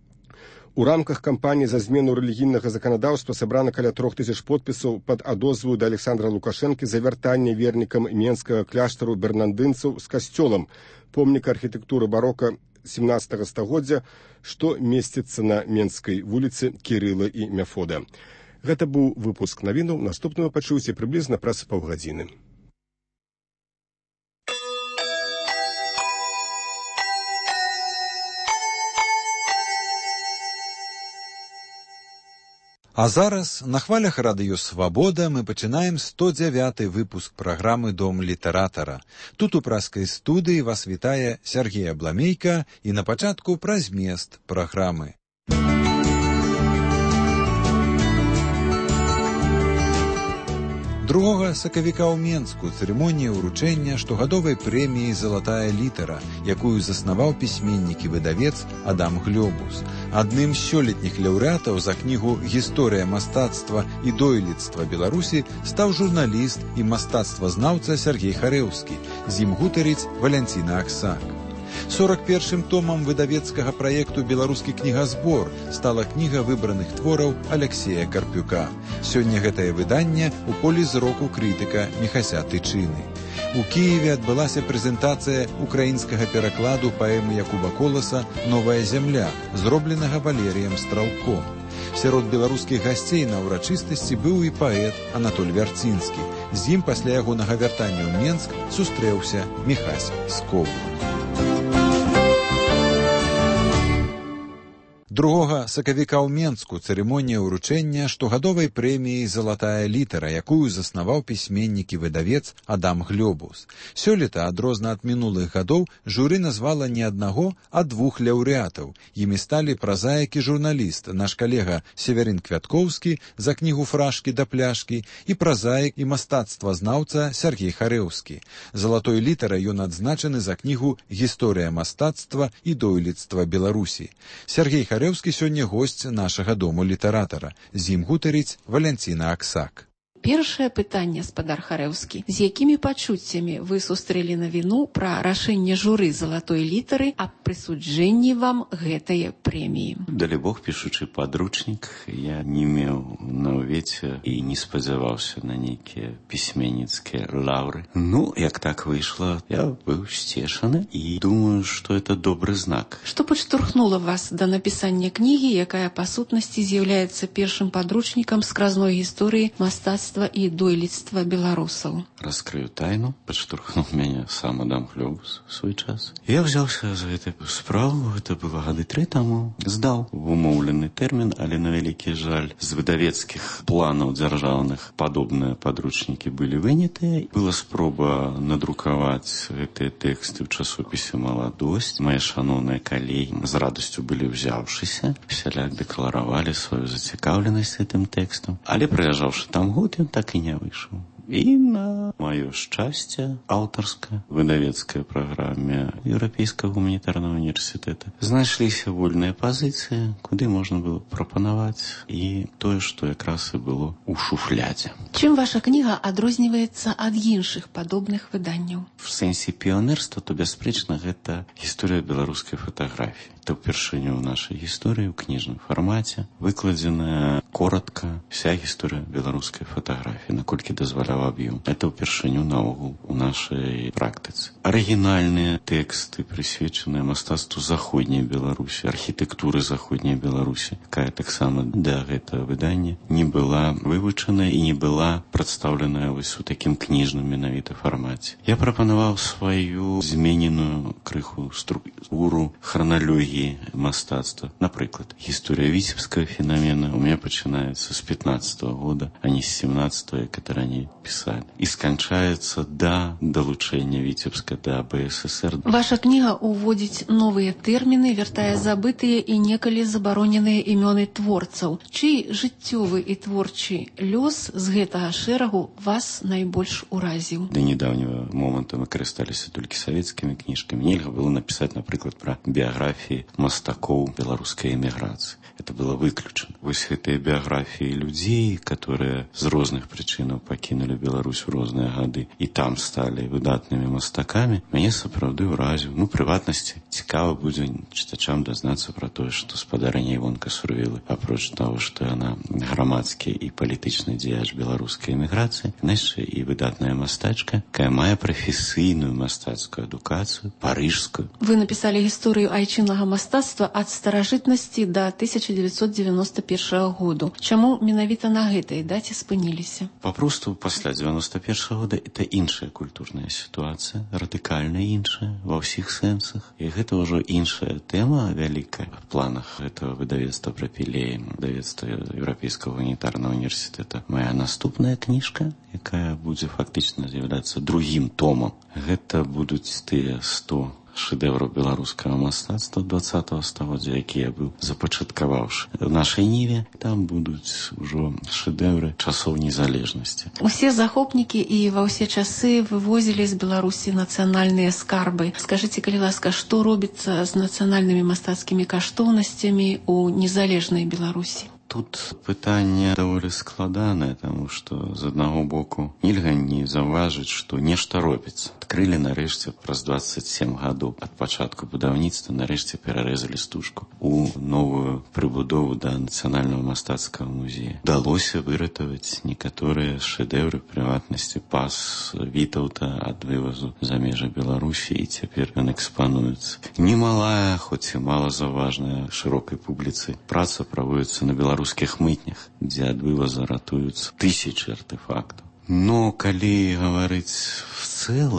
У рамках кампаніі за змену рэлігійнага заканадаўства сабрана каля 3000 подпісаў пад адозву да Александра Лукашэнкі за вяртанне вернікам менскага кляштару бернандынцаў з касцёлам, помніка архітэктуры барока 17 стагоддзя, што месціцца на Менскай вуліцы Кірыла і Мяфода. Гэта быў выпуск навінаў, наступную пачуйце прыблізна праз паўгадзіны. А зараз на хвалях Радыё Свабода мы пачынаем 109-й выпуск праграмы «Дом літаратара». Тут у праскай студыі вас вітае Сергей Абламейка і на пачатку пра змест праграмы. 2 сакавіка ў Менску цырымонія ўручэння штогадовай прэміі «Залатая літара», якую заснаваў пісьменнік і выдавец Адам Глёбус. Адным з сёлетніх лаўрэатаў за кнігу «Гісторыя мастацтва і дойлідства Беларусі» стаў журналіст і мастацтвазнаўца Сергей Харэўскі. З ім гутарыць Валянціна Аксак. 41-м томам выдавецкага праекту «Беларускі кнігазбор» стала кніга выбраных твораў Алексея Карпюка. Сёння гэтае выданне ў полі зроку крытыка Міхася Тычыны. У Кіеве адбылася прэзентацыя украінскага перакладу паэмы Якуба Коласа «Новая зямля», зробленага Валерыем Стралком. Сярод беларускіх гасцей на ўрачыстасці быў і паэт Анатоль Вярцінскі. З ім пасля ягонага вяртання ў Менск сустрэўся Міхась Скоў. 2 сакавіка ў Менску цырымонія ўручэння штогадовай прэміі «Залатая літара», якую заснаваў пісьменнік і выдавец Адам Глёбус. Сёлета, адрозна ад минулых гадоў, журы назвала не аднаго, а 2 лаўрэатаў. Імі сталі празаік і журналіст, наш калега Северин Квяткоўскі за кнігу «Фражкі да пляшкі» і празаік і мастацтвазнаўца Сергей Харэўскі. Залатой літарай ён адзначаны за кнігу «Гісторыя мастацтва і дойлідства Беларусі». Сергей Харэўскі сёння госць нашага дому літаратара. З ім гутарыць Валянціна Аксак. Першае пытанне, спадар Харэўскі. З якімі пачуццямі вы сустрэлі навіну пра рашэнне журы залатой літары аб прысуджэнні вам гэтае прэміі? Далі Бог, пішучы падручнік, я не меў на ўвеце і не спадзяваўся на нейкія пісьменніцкія лаўры. Як так выйшла, я быў сцешаны і думаю, што это добры знак. Што падштурхнула вас да напісання кнігі, якая па сутнасці з'яўляецца першым падручнікам скразной гісторыі мастацтва і дойлідства беларусаў? Раскрыю тайну, падштурхнуў мяне сам Адам Глёбус у свой час. Я взяўся за гэтую справу, это было гады 3 таму, здаў в умоўлены тэрмін, але на вялікі жаль, з выдавецкіх планаў дзяржаўных падобныя падручнікі былі вынятыя. Была спроба надрукаваць гэтыя тэксты ў часопісе «Маладосць». Мае шаноўныя калегі з радасцю былі ўзяўшыся, всяляк дэкларавалі сваю зацікаўленасць гэтым тэкстам. Але прыязджаўшы там год, ён так і не выйшаў. І на маё шчасце аўтарская выдавецкая праграме Еўрапейскага гуманітарнага універсітэта знайшліся вольныя пазіцыі, куды можна было прапанаваць і тое, што якраз і было ў шуфлядзе. Чым ваша кніга адрозніваецца ад іншых падобных выданняў? В сэнсе піянерства, то бясспрэчна гэта гісторыя беларускай фатаграфіі. Это ўпершыню ў нашай гісторыі ў кніжным фармаце выкладзеная коротка вся гісторыя беларускай фатаграфіі, наколькі дазваляў аб'ём. Это ўпершыню наогул у нашай практыцы. Арыгінальныя тэксты, прысвечаныя мастацтву заходняй Беларусі, архітэктуры заходняй Беларусі, якая таксама да гэтага выдання не была вывучана і не была прадстаўленая вось у такім кніжным менавіта фармаце. Я прапанаваў сваю змененую крыху структуру храналогіі мастацтва. Напрыклад, гісторыя віцебскага феномена у меня пачынаецца з 15-го года, а не з 17-го, як это раней пісалі. І сканчаецца да далучэння Віцебска да БССР. Ваша кніга уводзіць новыя тэрміны, вяртае забытыя і некалі забароненыя імёны творцаў. Чый жыццёвы і творчы лёс з гэтага шэрагу вас найбольш уразіў? Да недаўнего моманту мы карысталіся толькі савецкімі кніжкамі. Нельга было напісаць, напрыклад, пра біяграфіі мастакоў беларускай эміграцыі. Это было выключено. Вось гэтыя біяграфіі людзей, которые з розных прычынаў пакінулі Беларусь у розныя гады і там сталі выдатнымі мастакамі, мяне сапраўды ўразіў. Прыватнасці, цікава будзе чытачам дазнацца пра тое, што спадарыня Івонка Сурвілы, апроч таго, што яна грамадскі і палітычны дзеяч беларускай эміграцыі, яшчэ і выдатная мастачка, якая мае прафесійную мастацкую адукацыю, парыжскую. Вы напісалі гісторыю айчыннага мастацтва ад старажытнасці да 1991 году. Чаму менавіта на гэтай даце спыніліся? Папросту пасля 91 года это іншая культурная сітуацыя, радыкальна іншая ва ўсіх сэнсах. І гэта ўжо іншая тэма вялікая в планах гэтага выдавецтва «Прапілей», выдавецтва Еўрапейскага гуманітарнага універсітэта. Моя наступная кніжка, якая будзе фактычна з'яўляцца другім томам, гэта будуць тыя 100 шэдэўраў беларускага мастацтва 20-го стагоддзя, які я быў запачаткаваўшы в нашай ніве. Там будуць ужо шэдэўры часоў незалежнасці. Усе захопнікі і ва ўсе часы вывозілі з Беларусі нацыянальныя скарбы. Скажыце, калі ласка, што робіцца з нацыянальнымі мастацкімі каштоўнасцямі ў незалежнай Беларусі? Тут пытанне даволі складанае, таму што з аднаго боку нельга не заўважыць, што нешта робіцца. Адкрылі нарэшце праз 27 гадоў ад пачатку будаўніцтва, нарэшце перарэзалі стужку у новую прыбудову да нацыянальнага мастацкага музея. Удалося выратаваць некаторыя шэдэўры, прыватнасці пас Вітаўта ад вывазу за межы Беларусі, і цяпер ён экспануецца. Немалая, хоць і малазаўважная шырокай публіцы праца праводзіцца на беларускіх мытнях, дзе ад вываза ратуюцца тысячы артефактаў. Но калі гаварыць в цэлым,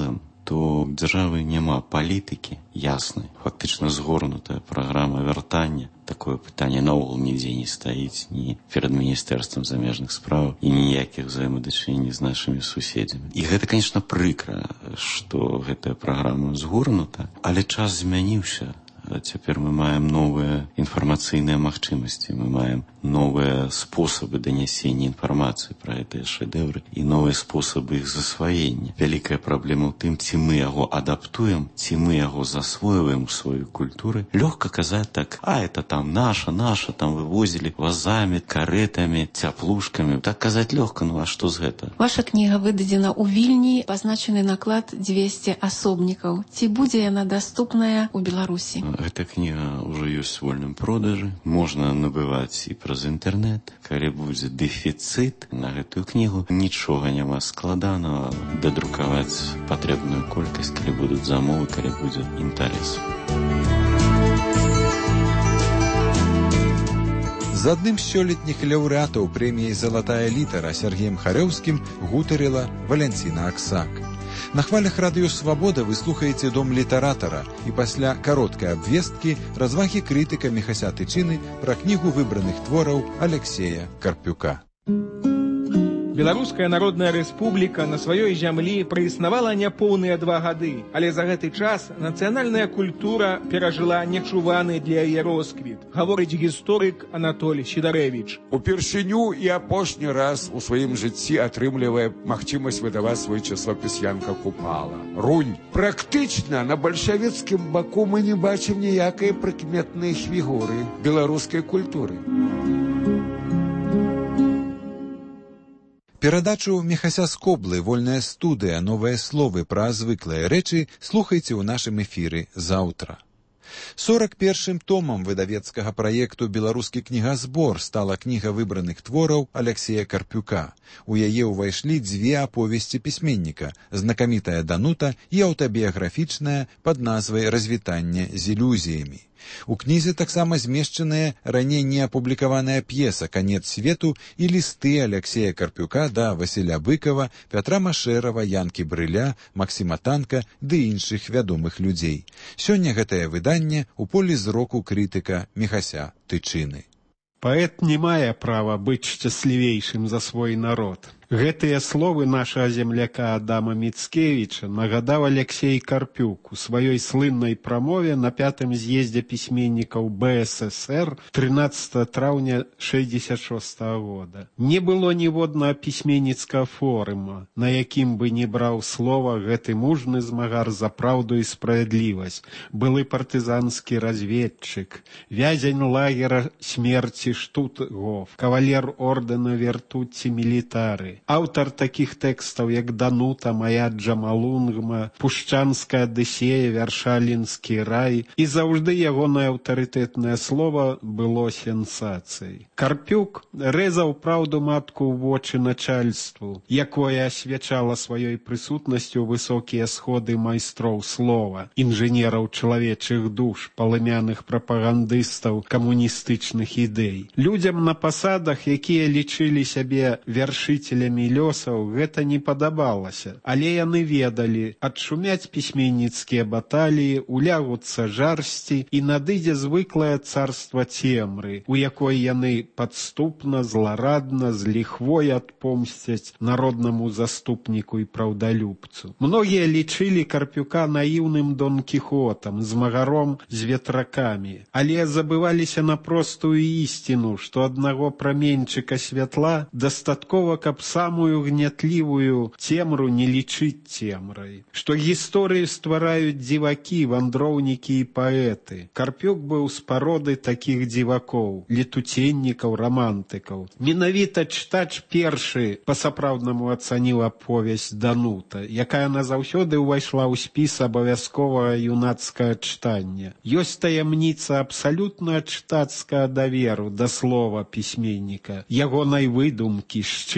то ў дзяржавы няма палітыкі яснай, фактычна згорнутая праграма вяртання. Такое пытанне наогул нідзе не стаіць ні перад міністэрствам замежных спраў і ніякіх взаемадачыненняў з нашымі суседзямі. І гэта, конечно, прыкра, што гэтая праграма згорнута, але час змяніўся. Цяпер мы маем новыя інфармацыйныя магчымасці, мы маем новыя спосабы данясення інфармацыі пра гэтыя шэдэўры і новыя спосабы іх засваення. Вялікая праблема ў тым, ці мы яго адаптуем, ці мы яго засвойваем у сваёй культуры. Лёгка казаць так, это там наша, там вывозілі вазамі, карэтамі, цяплушкамі. Так казаць лёгка, а што з гэта? Ваша кніга выдадзена ў Вільні, пазначаны наклад 200 асобнікаў. Ці будзе яна даступная ў Беларусі? Гэта кніга ўжо ёсць у вольным продажы, можна набываць і праз інтэрнэт. Калі будзе дэфіцыт на гэтую кнігу, нічога няма складанага, дадрукаваць патрэбную колькасць, калі будуць замовы, калі будзе інтарэс. З адным з сёлетніх лаўрэатаў прэміі «Залатая літара» Сергеем Харэўскім гутарыла Валянціна Аксак. На хвалях радыё «Свабода» вы слухаеце «Дом літаратара» і пасля кароткай абвесткі развагі крытыка Міхася Тычыны пра кнігу выбраных твораў Алексея Карпюка. Беларуская народная рэспубліка на сваёй зямлі праіснавала няпоўныя 2 гады, але за гэты час нацыянальная культура перажыла нечуваны для яе росквіт, гаворыць гісторык Анатоль Сідарэвіч. Упершыню і апошні раз у сваім жыцці атрымлівае магчымасць выдаваць свой часопіс Янка Купала. Рунь. Практычна на бальшавіцкім баку мы не бачым ніякай прыкметнай фігуры беларускай культуры. Перадачу Міхася Скоблы «Вольная студыя. Новыя словы пра звыклыя рэчы» слухайце ў нашым эфіры заўтра. 41-м томам выдавецкага праекту «Беларускі кнігазбор» стала кніга выбраных твораў Алексея Карпюка. У яе ўвайшлі 2 аповесці пісьменніка «Знакамітая Данута» і аўтабіяграфічная пад назвай «Развітанне з ілюзіямі». У кнізе таксама змешчаная раней неапублікаваная п'еса «Канец свету» і лісты Алексея Карпюка да Васіля Быкова, Пятра Машэрава, Янкі Брыля, Максіма Танка ды іншых вядомых людзей. Сёння гэтае выданне ў полі зроку крытыка Міхася Тычыны. Паэт не мае права быць шчаслівейшым за свой народ. Гэтыя словы нашага земляка Адама Міцкевіча нагадаў Алексей Карпюк у сваёй слыннай прамове на 5-м з'ездзе пісьменнікаў БССР 13 траўня 66 года. Не было ніводнага пісьменніцкага форума, на якім бы не браў слова гэты мужны змагар за праўду і справядлівасць, былы партызанскі разведчык, вязень лагера смерці Штутгоф, кавалер ордэна Вертуцці мілітары. Аўтар такіх тэкстаў, як «Данута», «Мая Джамалунгма», «Пушчанская Адысея», «Вяршалінскі рай», і заўжды ягонае аўтарытэтнае слова было сенсацыяй. Карпюк рэзаў праўду матку ў вочы начальству, якое асвячала сваёй прысутнасцю высокія сходы майстроў слова, інжынераў чалавечых душ, палымяных прапагандыстаў камуністычных ідэй. Людзям на пасадах, якія лічылі сябе вяршыцелямі лёсаў, гэта не падабалася, але яны ведалі, адшумяць пісьменніцкія баталіі, улягуцца жарсці і надыдзе звыклае царства цемры, у якой яны падступна, зларадна, з ліхвой адпомсцяць народнаму заступніку і праўдалюбцу. Многія лічылі Карпюка наіўным Дон Кіхотам, змагаром з ветракамі, але забываліся на простую ісціну, што аднаго праменьчыка святла дастаткова, каб самую гнятлівую цемру не лічыць цемрай, што гісторыю ствараюць дзівакі, вандроўнікі і паэты. Карпюк быў з пароды такіх дзівакоў, летуценнікаў, рамантыкаў. Менавіта чытач першы па-сапраўднаму ацаніў аповесць «Данута», якая назаўсёды ўвайшла ў спіс абавязковага юнацкага чытання. Ёсць таямніца абсалютна чытацкага даверу да слова пісьменніка, ягонай выдумкі, шчырай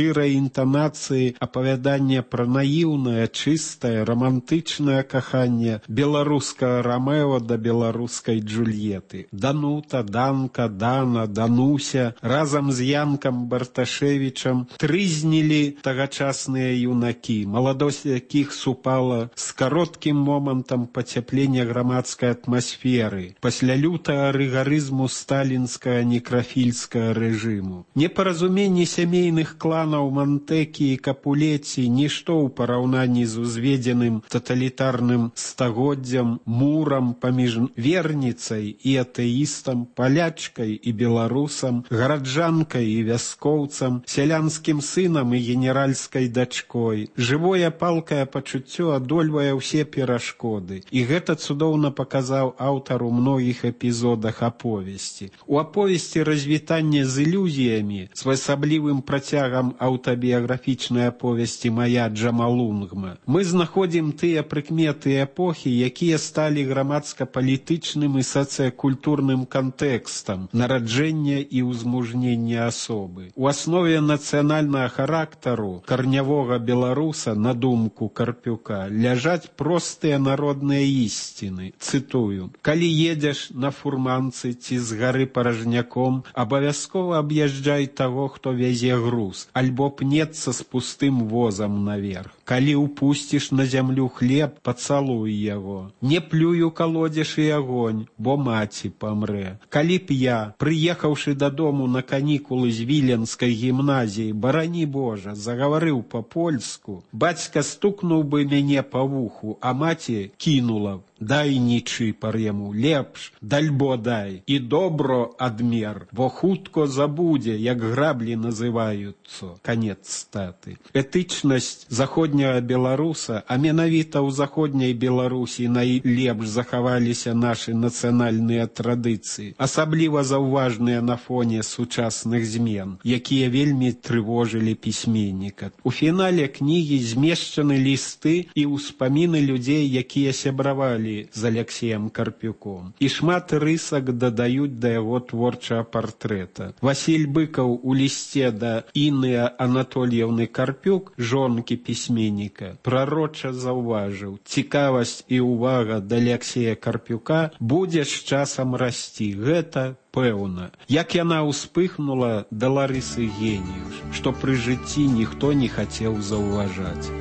інтанацыі апавядання пра наіўнае, чыстае, рамантычнае каханне беларускага Рамео да беларускай Джульетты. Данута, Данка, Дана, Дануся разам з Янкам Барташевічам трызнілі тагачасныя юнакі, маладосць якіх супала з кароткім момантам пацяплення грамадскай атмасферы пасля лютага рыгарызму сталінскага некрафільскага рэжыму. Непаразуменне сямейных кланаў Мантэкі і Капулеці нішто ў параўнанні з узведзеным таталітарным стагоддзям мурам паміж верніцай і атэістам, палячкай і беларусам, гараджанкай і вяскоўцам, сялянскім сынам і генеральскай дачкой. Жывое палкае пачуццё адольвае ўсе перашкоды. І гэта цудоўна паказаў аўтар у многіх эпізодах аповесці. У аповесці «Развітанне з ілюзіямі» з асаблівым працягам аўтабіяграфічнай аповесці «Мая Джамалунгма» мы знаходзім тыя прыкметы эпохі, якія сталі грамадска-палітычным і сацыякультурным кантэкстам нараджэння і ўзмужнення асобы. У аснове нацыянальнага характару карнявога беларуса, на думку Карпюка, ляжаць простыя народныя ісціны. Цытую: «Калі едзеш на фурманцы ці з гары паражняком, абавязкова аб'язджай таго, хто вязе груз, альбо пнецца з пустым возам наверх. Калі упусціш на зямлю хлеб, пацалуй яго. Не плюй у калодзеж і агонь, бо маці памрэ. Калі б я, прыехаўшы дадому на канікулы з віленскай гімназіі, барані Божа, загаварыў па-польску, бацька стукнуў бы мяне па вуху, а маці кінула: дай нічыпар яму, лепш, дальбо дай, і добро адмер, бо хутко забудзе, як граблі называюцца». Канец статы. Этычнасць заходняга беларуса, а менавіта ў заходняй Беларусі найлепш захаваліся нашы нацыянальныя традыцыі, асабліва заўважныя на фоне сучасных змен, якія вельмі трывожылі пісьменніка. У фінале кнігі змешчаны лісты і ўспаміны людзей, якія сябравалі з Алексеем Карпюком. І шмат рысак дадаюць да яго творчага партрэта. Васіль Быкаў у лісце да Інны Анатольевны Карпюк, жонкі пісьменніка, прароча заўважыў: цікавасць і ўвага да Алексея Карпюка будзе з часам расці. Гэта пэўна. Як яна ўспыхнула да Ларысы Геніюш, што пры жыцці ніхто не хацеў заўважаць.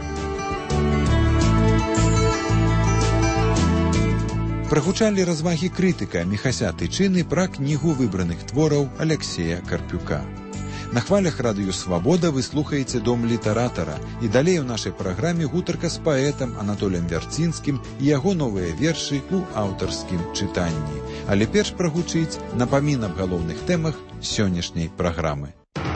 Прагучалі развагі крытыка Міхася Тычыны пра кнігу выбраных твораў Алексея Карпюка. На хвалях радыё «Свабода» вы слухаеце «Дом літаратара», і далей у нашай праграме гутарка з паэтам Анатоліем Вярцінскім і яго новыя вершы ў аўтарскім чытанні. Але перш прагучыць напамін аб галоўных тэмах сённяшняй праграмы.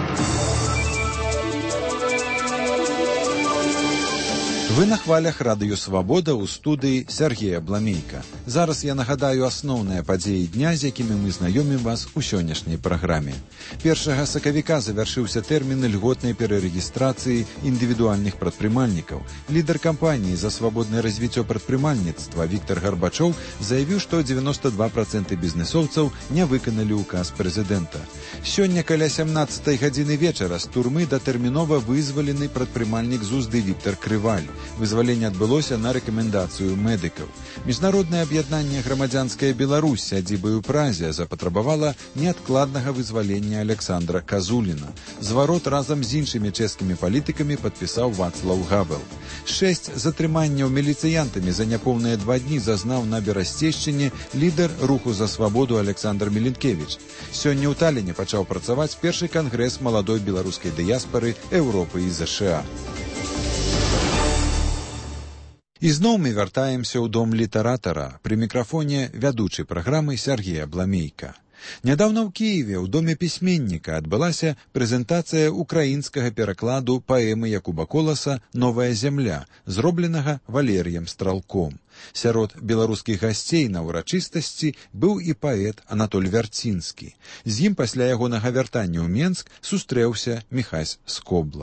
Вы на хвалях радыё «Свабода» ў студыі Сергея Бламейка. Зараз я нагадаю асноўныя падзеі дня, з якімі мы знаёмім вас у сённяшняй праграме. 1 сакавіка завяршыўся тэрмін льготнай перарэгістрацыі індывідуальных прадпрымальнікаў. Лідар кампаніі за свабоднае развіццё прадпрымальніцтва Віктор Гарбачоў заявіў, што 92% бізнесоўцаў не выканалі ўказ прэзідэнта. Сёння каля 17 гадзіны вечара з турмы датэрмінова вызвалены прадпрымальнік з Узды Віктор Крываль. Вызваленне адбылося на рэкамендацыю медыкаў. Міжнароднае аб'яднанне «Грамадзянская Беларусь» сядзібай у Празе запатрабавала неадкладнага вызвалення Александра Казуліна. Зварот разам з іншымі чэшскімі палітыкамі падпісаў Вацлаў Гавел. 6 затрыманняў міліцыянтамі за няпоўныя 2 дні зазнаў на Берасцейшчыне лідар руху за свабоду Александр Міленкевіч. Сёння ў Таліне пачаў працаваць першы кангрэс маладой беларускай дыяспары Еўропы і ЗША. І зноў мы вяртаемся ў дом літаратара. Пры мікрафоне вядучы праграмы Сергея Бламейка. Нядаўна ў Кіеве ў доме пісьменніка адбылася прэзентацыя украінскага перакладу паэмы Якуба Коласа «Новая зямля», зробленага Валерыем Стралком. Сярод беларускіх гасцей на ўрачыстасці быў і паэт Анатоль Вярцінскі. З ім пасля ягонага вяртання ў Менск сустрэўся Міхась Скобла.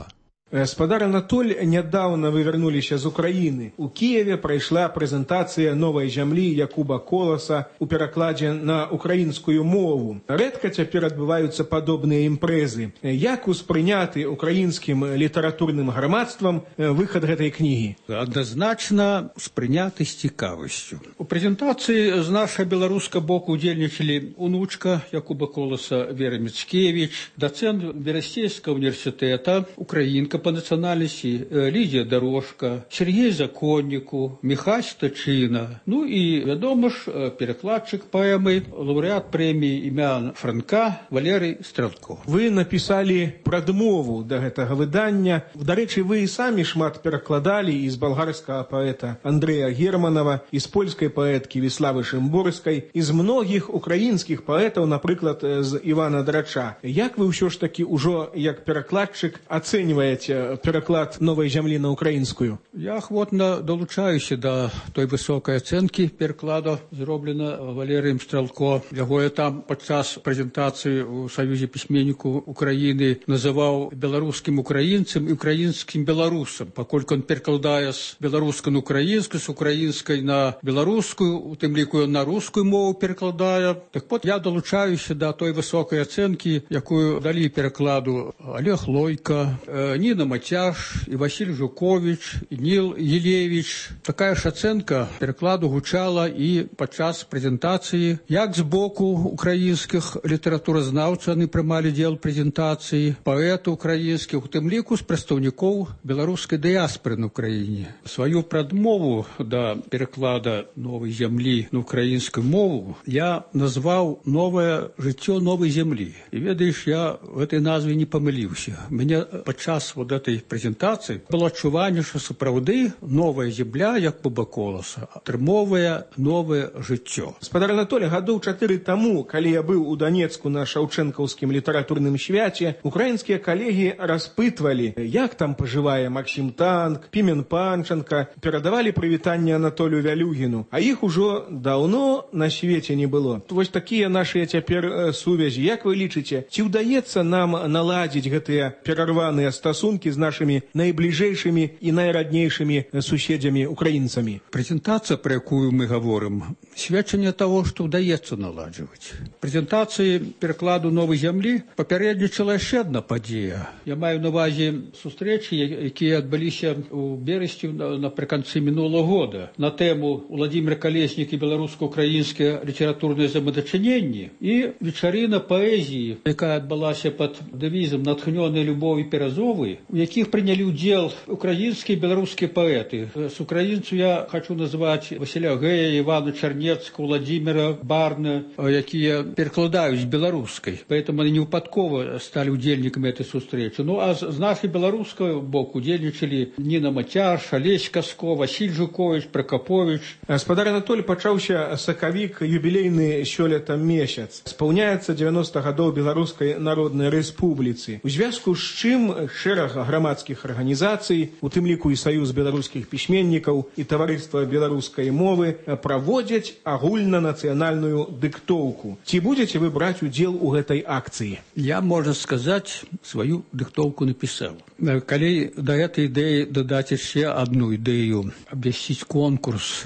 Спадар Анатоль, нядаўна вы вярнуліся з Украіны. У Кіеве прайшла прэзентацыя новай зямлі Якуба Коласа ў перакладзе на украінскую мову. Рэдка цяпер адбываюцца падобныя імпрэзы. Як успрыняты украінскім літаратурным грамадствам выхад гэтай кнігі? Адназначна успрыняты з цікавасцю. У прэзентацыі з нашага беларускага боку удзельнічалі унучка Якуба Коласа Вера Мицкевич, дацэнт Берасцейскага універсітэта, украінка по национальности Лидия Дорожка, Сергей Законнику, Михась Стачина. Ну и, вядома ж, перекладчик поэмы, лауреат премии імя Франка Валерий Стрелков. Вы написали прадмову до гэтага выдання. Дарэчы, вы самі шмат перакладалі из болгарского поэта Андрея Германова, из польской поэтки Виславы Шимборской, из многих украинских поэтов, напрыклад, з Ивана Драча. Як вы ўсё ж таки ўжо, як перакладчик, ацэньваеце пераклад новой зямлі на украінскую? Я ахвотна долучаюся до той высокай ацэнкі перакладу, зроблена Валерыем Стрелко. Яго я там падчас прэзентацыі ў Саюзе пісьменнікаў Украіны называў беларускім украінцам і украінскім беларусам, паколькі он перакладае з беларускай на украінскую, з украінскай на беларускую, у тым ліку на рускую мову перакладае. Так вот, я долучаюся до той высокай ацэнкі, якую далі перакладу Олег Лойка, Нина Матяш, и Василий Жукович, и Нил Елевич. Такая ж ацэнка перакладу гучала і падчас прэзентацыі. Як з боку украінскіх літаратуразнаўцаў яны прымалі удзел прэзентацыі, паэты украінскіх, у тым ліку з прадстаўнікоў беларускай дыяспоры на Украіне. Сваю прадмову да пераклада новай зямлі на украінскую мову я назваў «Новае жыццё новай зямлі». І ведаеш, я в этой назве не памыліўся. Мяне падчас вот этой прэзентацыі было адчуванне, што сапраўды новая зямля Якуба Коласа атрымоўвае новае жыццё. Спадар Анатолий, гадоў 4 таму, калі я быў у Данецку на шаўчэнкаўскім літаратурным свяце, украінскія калегі распытвалі, як там пажывае Максім Танк, Пімен Панченко, перадавалі прывітанне Анатолію Вялюгіну, а іх ужо даўно на свеце не было. Вось такія нашыя цяпер сувязі. Як вы лічыце, ці ўдаецца нам наладзіць гэтыя перарваныя стасункі з нашими найбліжэйшымі і найраднейшымі суседзямі украінцамі? Прэзентацыя, пра якую мы гаворым, сведчанне таго, што ўдаецца наладжваць. Прэзентацыі перакладу новай зямлі папярэднічала яшчэ адна падзея. Я маю на ўвазе сустрэчы, якія адбыліся ў берасці напрыканцы мінулага года на тэму Владимир Колесник і беларуска-украінскае літаратурнае взаемадачыненне і вечарына паэзіі, якая адбылася пад дэвізам «Натхнёнай любові Перазовы», у якіх прынялі ўдзел украінскія і беларускія паэты. З украінцаў я хочу назваць Васіля Гэя, Івана Чарнецкага, Владимира Барна, якія перакладаюць беларускай. Поэтому они невыпадкова сталі удзельнікамі этой сустрэчы. Ну, а з нашай беларускага боку удзельнічалі Нина Матяш, Алесь Каско, Василь Жукович, Прокопович. Спадар Анатолий, пачаўся сакавік, юбілейны сёлета месяц. Спаўняецца 90 гадоў Беларускай Народнай Рэспубліцы. У звязку з чым шэраг грамадскіх арганізацый, у тым ліку і Саюз беларускіх пісьменнікаў і Таварыства беларускай мовы, праводзяць агульнанацыянальную дыктоўку. Ці будзеце вы браць удзел у гэтай акцыі? Я, можна сказаць, сваю дыктоўку напісаў. Калі да гэтай ідэі дадаць яшчэ одну ідэю, абвясціць конкурс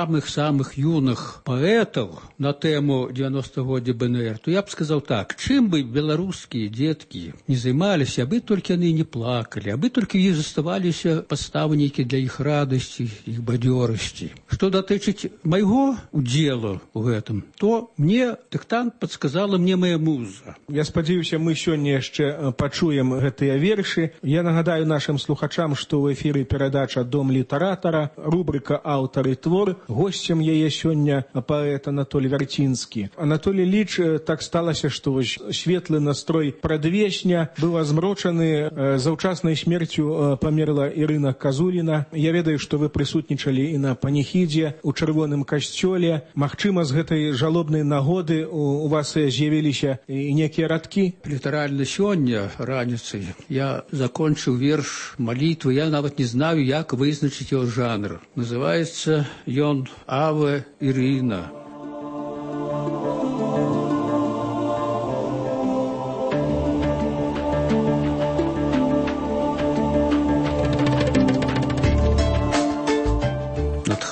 самых юных паэтаў на тэму 90-годдзя БНР, то я б сказаў так, чым бы беларускія дзеткі не займаліся, абы толькі яны не плакалі, абы толькі іх заставаліся пастаўнікі для іх радасці, іх бадзёрасці. Што датычыць майго удзелу ў гэтым, то мне дыктант падсказала мне моя муза. Я спадзяюся, мы сёння яшчэ пачуем гэтыя вершы. Я нагадаю нашим слухачам, што ў эфіры перадача «Дом літаратара», рубрика «Аўтар і твор». Госцем яе сёння паэт Анатолий Вярцінскі. Анатолий Ліч, так сталася, што светлы настрой прадвесня быў змрочаны заўчаснай смерцю памерла Ірына Казуліна. Я ведаю, што вы прысутнічалі і на паніхідзе ў чырвоным касцёле. Магчыма, з гэтай жалобнай нагоды у вас з'явіліся і некія радкі? Літаральна сёння раніцай я закончыў верш малітвы. Я нават не знаю, як вызначыць яго жанр. Называецца ён «Аве Ірына».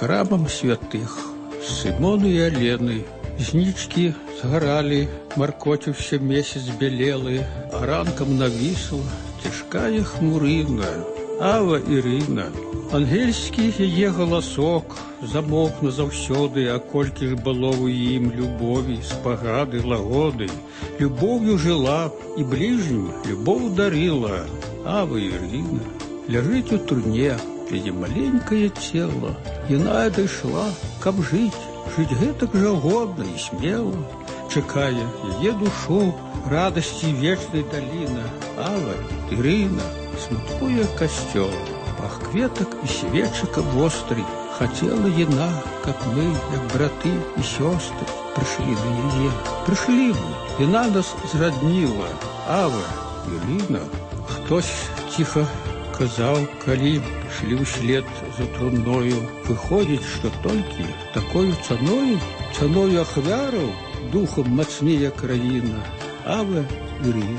храмам святых, Сымону і Алены. Знічкі згаралі, маркоціўся месяц белелы, а ранкам навісла цяжкая хмурына. Ава Ірына, ангельскі яе галасок замок назаўсёды, а колькі ж было ў ім любові, спагады, лагоды. Любоўю жыла і бліжнім любоў дарыла. Ава Ірына ляжыць у труне, яе маленькае цела. Яна адышла, каб жыць гэтак жа годна і смела. Чакае яе душу радасці вечнай даліна. Ава Ірына смуткуе касцёл, пах кветак і свечак вострый. Хацела яна, каб мы, як браты і сёстры, прышлі да яе. Прышлі мы, яна нас зрадніла. Ава Ірына, хтось ціха казаў, калі шлі ўслед за трунною, выходзіць, што толькі такою цаною ахвяраў духам мацнее краіна. Ава Ірына.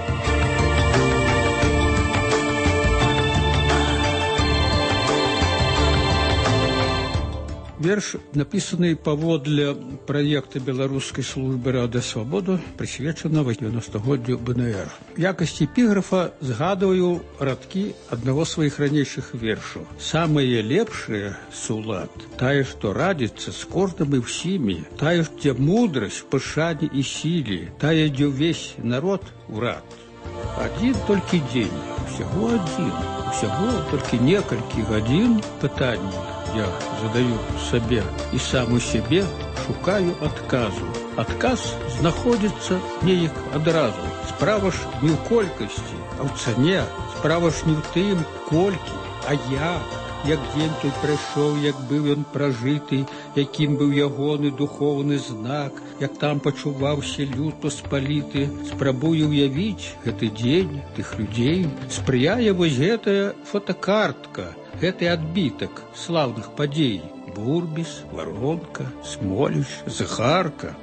Верш, написанный паводле проекта Беларускай службы радыёсвабода, прысвечана 90-годдзю БНР. В якасці эпіграфа згадваю радкі аднаго з сваіх ранейшых вершаў. Самае лепшае сулад, тае, што радзіцца з кожным і ўсімі, тае, дзе мудрасць, пышанне і сілі, тае, дзе ўвесь народ урад. Адзін толькі дзень, усяго толькі некалькі гадзін пытанні. Я задаю сабе і сам у сябе шукаю адказу. Адказ знаходзіцца неяк адразу. Справа ж не ў колькасці, а ў цане. Справа ж не ў тым, колькі, а як дзень той прайшоў, як быў ён пражыты, якім быў ягоны духоўны знак, як там пачуваўся люд паспаліты. Спрабую ўявіць гэты дзень, тых людзей. Спрыяе вось гэтая фотокартка, гэты адбітак слаўных падзей. Бурбіс, Варонка, Смоліч, Захарка.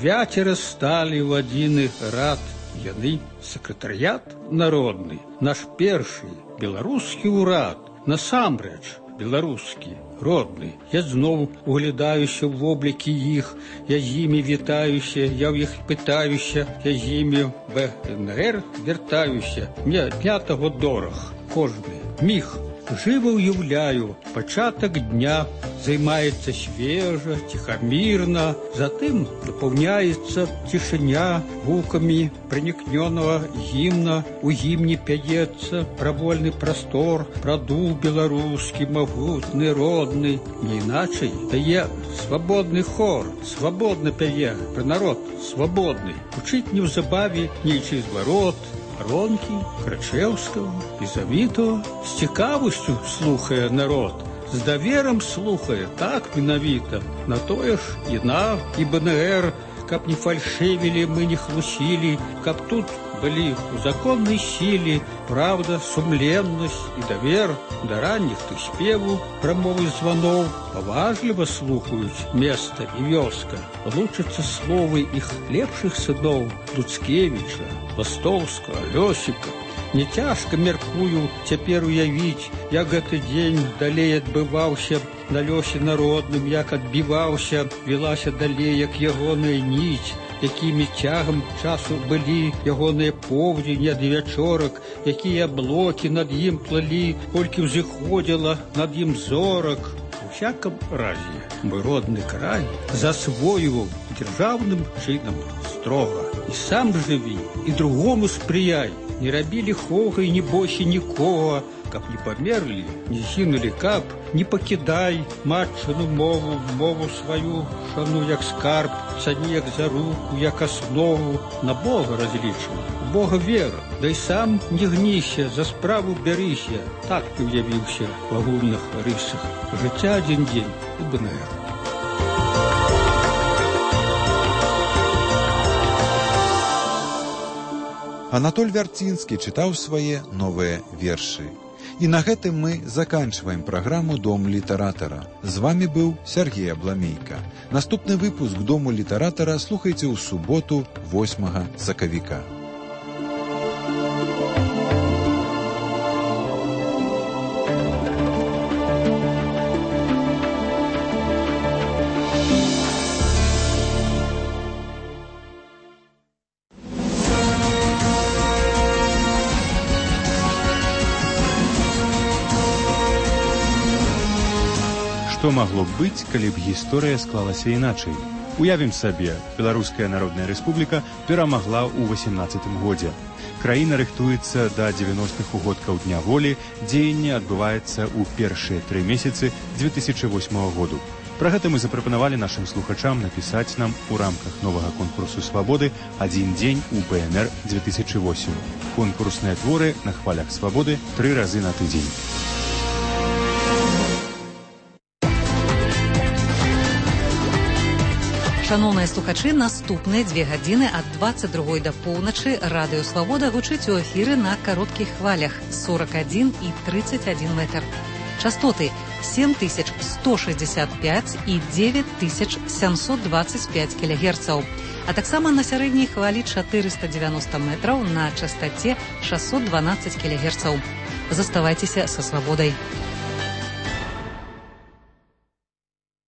9 сталі ў адзіны рад. Яны сакратарыят народны, наш першы беларускі ўрад. Насамрэч беларускі, родны. Я зноў углядаюся ў воблікі іх, я з імі вітаюся, я ў іх пытаюся, я з імі БНР вяртаюся. Мне 5-го дораг, кожны міг. Жыва ўяўляю, пачатак дня займаецца свежа, ціхамірна, затым дапаўняецца цішыня гукамі пранікнёнага гімна. У гімне пяецца пра вольны прастор, пра дух беларускі, магутны, родны. Не іначай дае свабодны хор, свабодна пяе пра народ свабодны. Учыць неўзабаве нейчы зварот, Ронкі, Крачэўскага, Ізавітова. З цікавасцю слухае народ, з даверам слухае, так менавіта. На тое ж яна і БНР, каб не фальшывілі, мы не хлусілі, каб тут былі ў законнай сіле правда, сумленнасць і давер. Да ранніх тых спеву, прамовы званоў паважліва слухаюць места і вёска. Лучацца словы іх лепшых сыноў Луцкевіча, Ластовскага, Лёсіка. Не цяжка, мяркую, цяпер уявіць, як гэты дзень далей адбываўся на лёсе народным, як адбіваўся, велася далей, як ягоная ніць, якімі цягам часу былі ягоныя поўдзені ад вячорак, якія блокі над ім плылі, колькі ўзыходзіла над ім зорак. У всяком разе мой родны край засвоюваў дзяржаўным чынам строга. І сам жыві, і другому спрыяй. Не рабі ліхога і не бойся нікога, каб не памерлі, не згінулі, каб не пакідай матчыну мову, мову сваю шану як скарб, цані як за руку, як аснову. На Бога разлічана, Бога вера, да й сам не гніся, за справу бярыся. Так ты ўявіўся в агульных рысах. Жыцця адзін дзень у БНР. Анатоль Вярцінскі чытаў свае новыя вершы. І на гэтым мы заканчваем праграму «Дом літаратара». З вами быў Сергей Абламейка. Наступны выпуск «Дому літаратара» слухайце ў суботу 8 сакавіка. Што магло б быць, калі б гісторыя склалася іначай? Уявім сабе, Беларуская Народная Рэспубліка перамагла ў 18-м годзе. Краіна рыхтуецца да 90-х угодкаў Дня волі, дзеянне адбываецца ў першыя 3 месяцы 2008 году. Пра гэта мы запрапанавалі нашым слухачам напісаць нам у рамках новага конкурсу «Свабоды» «Адзін дзень у БНР 2008». Конкурсныя творы на хвалях «Свабоды» 3 разы на тыдзень. Шановныя слухачы, наступныя 2 гадзіны ад 22 да поўначы радыё «Свабода» гучыць у эфіры на кароткіх хвалях 41 і 31 метр. Частоты 7165 і 9725 кГц, а таксама на сярэдняй хвалі 490 метраў на частаце 612 кГц. Заставайцеся са «Свабодай».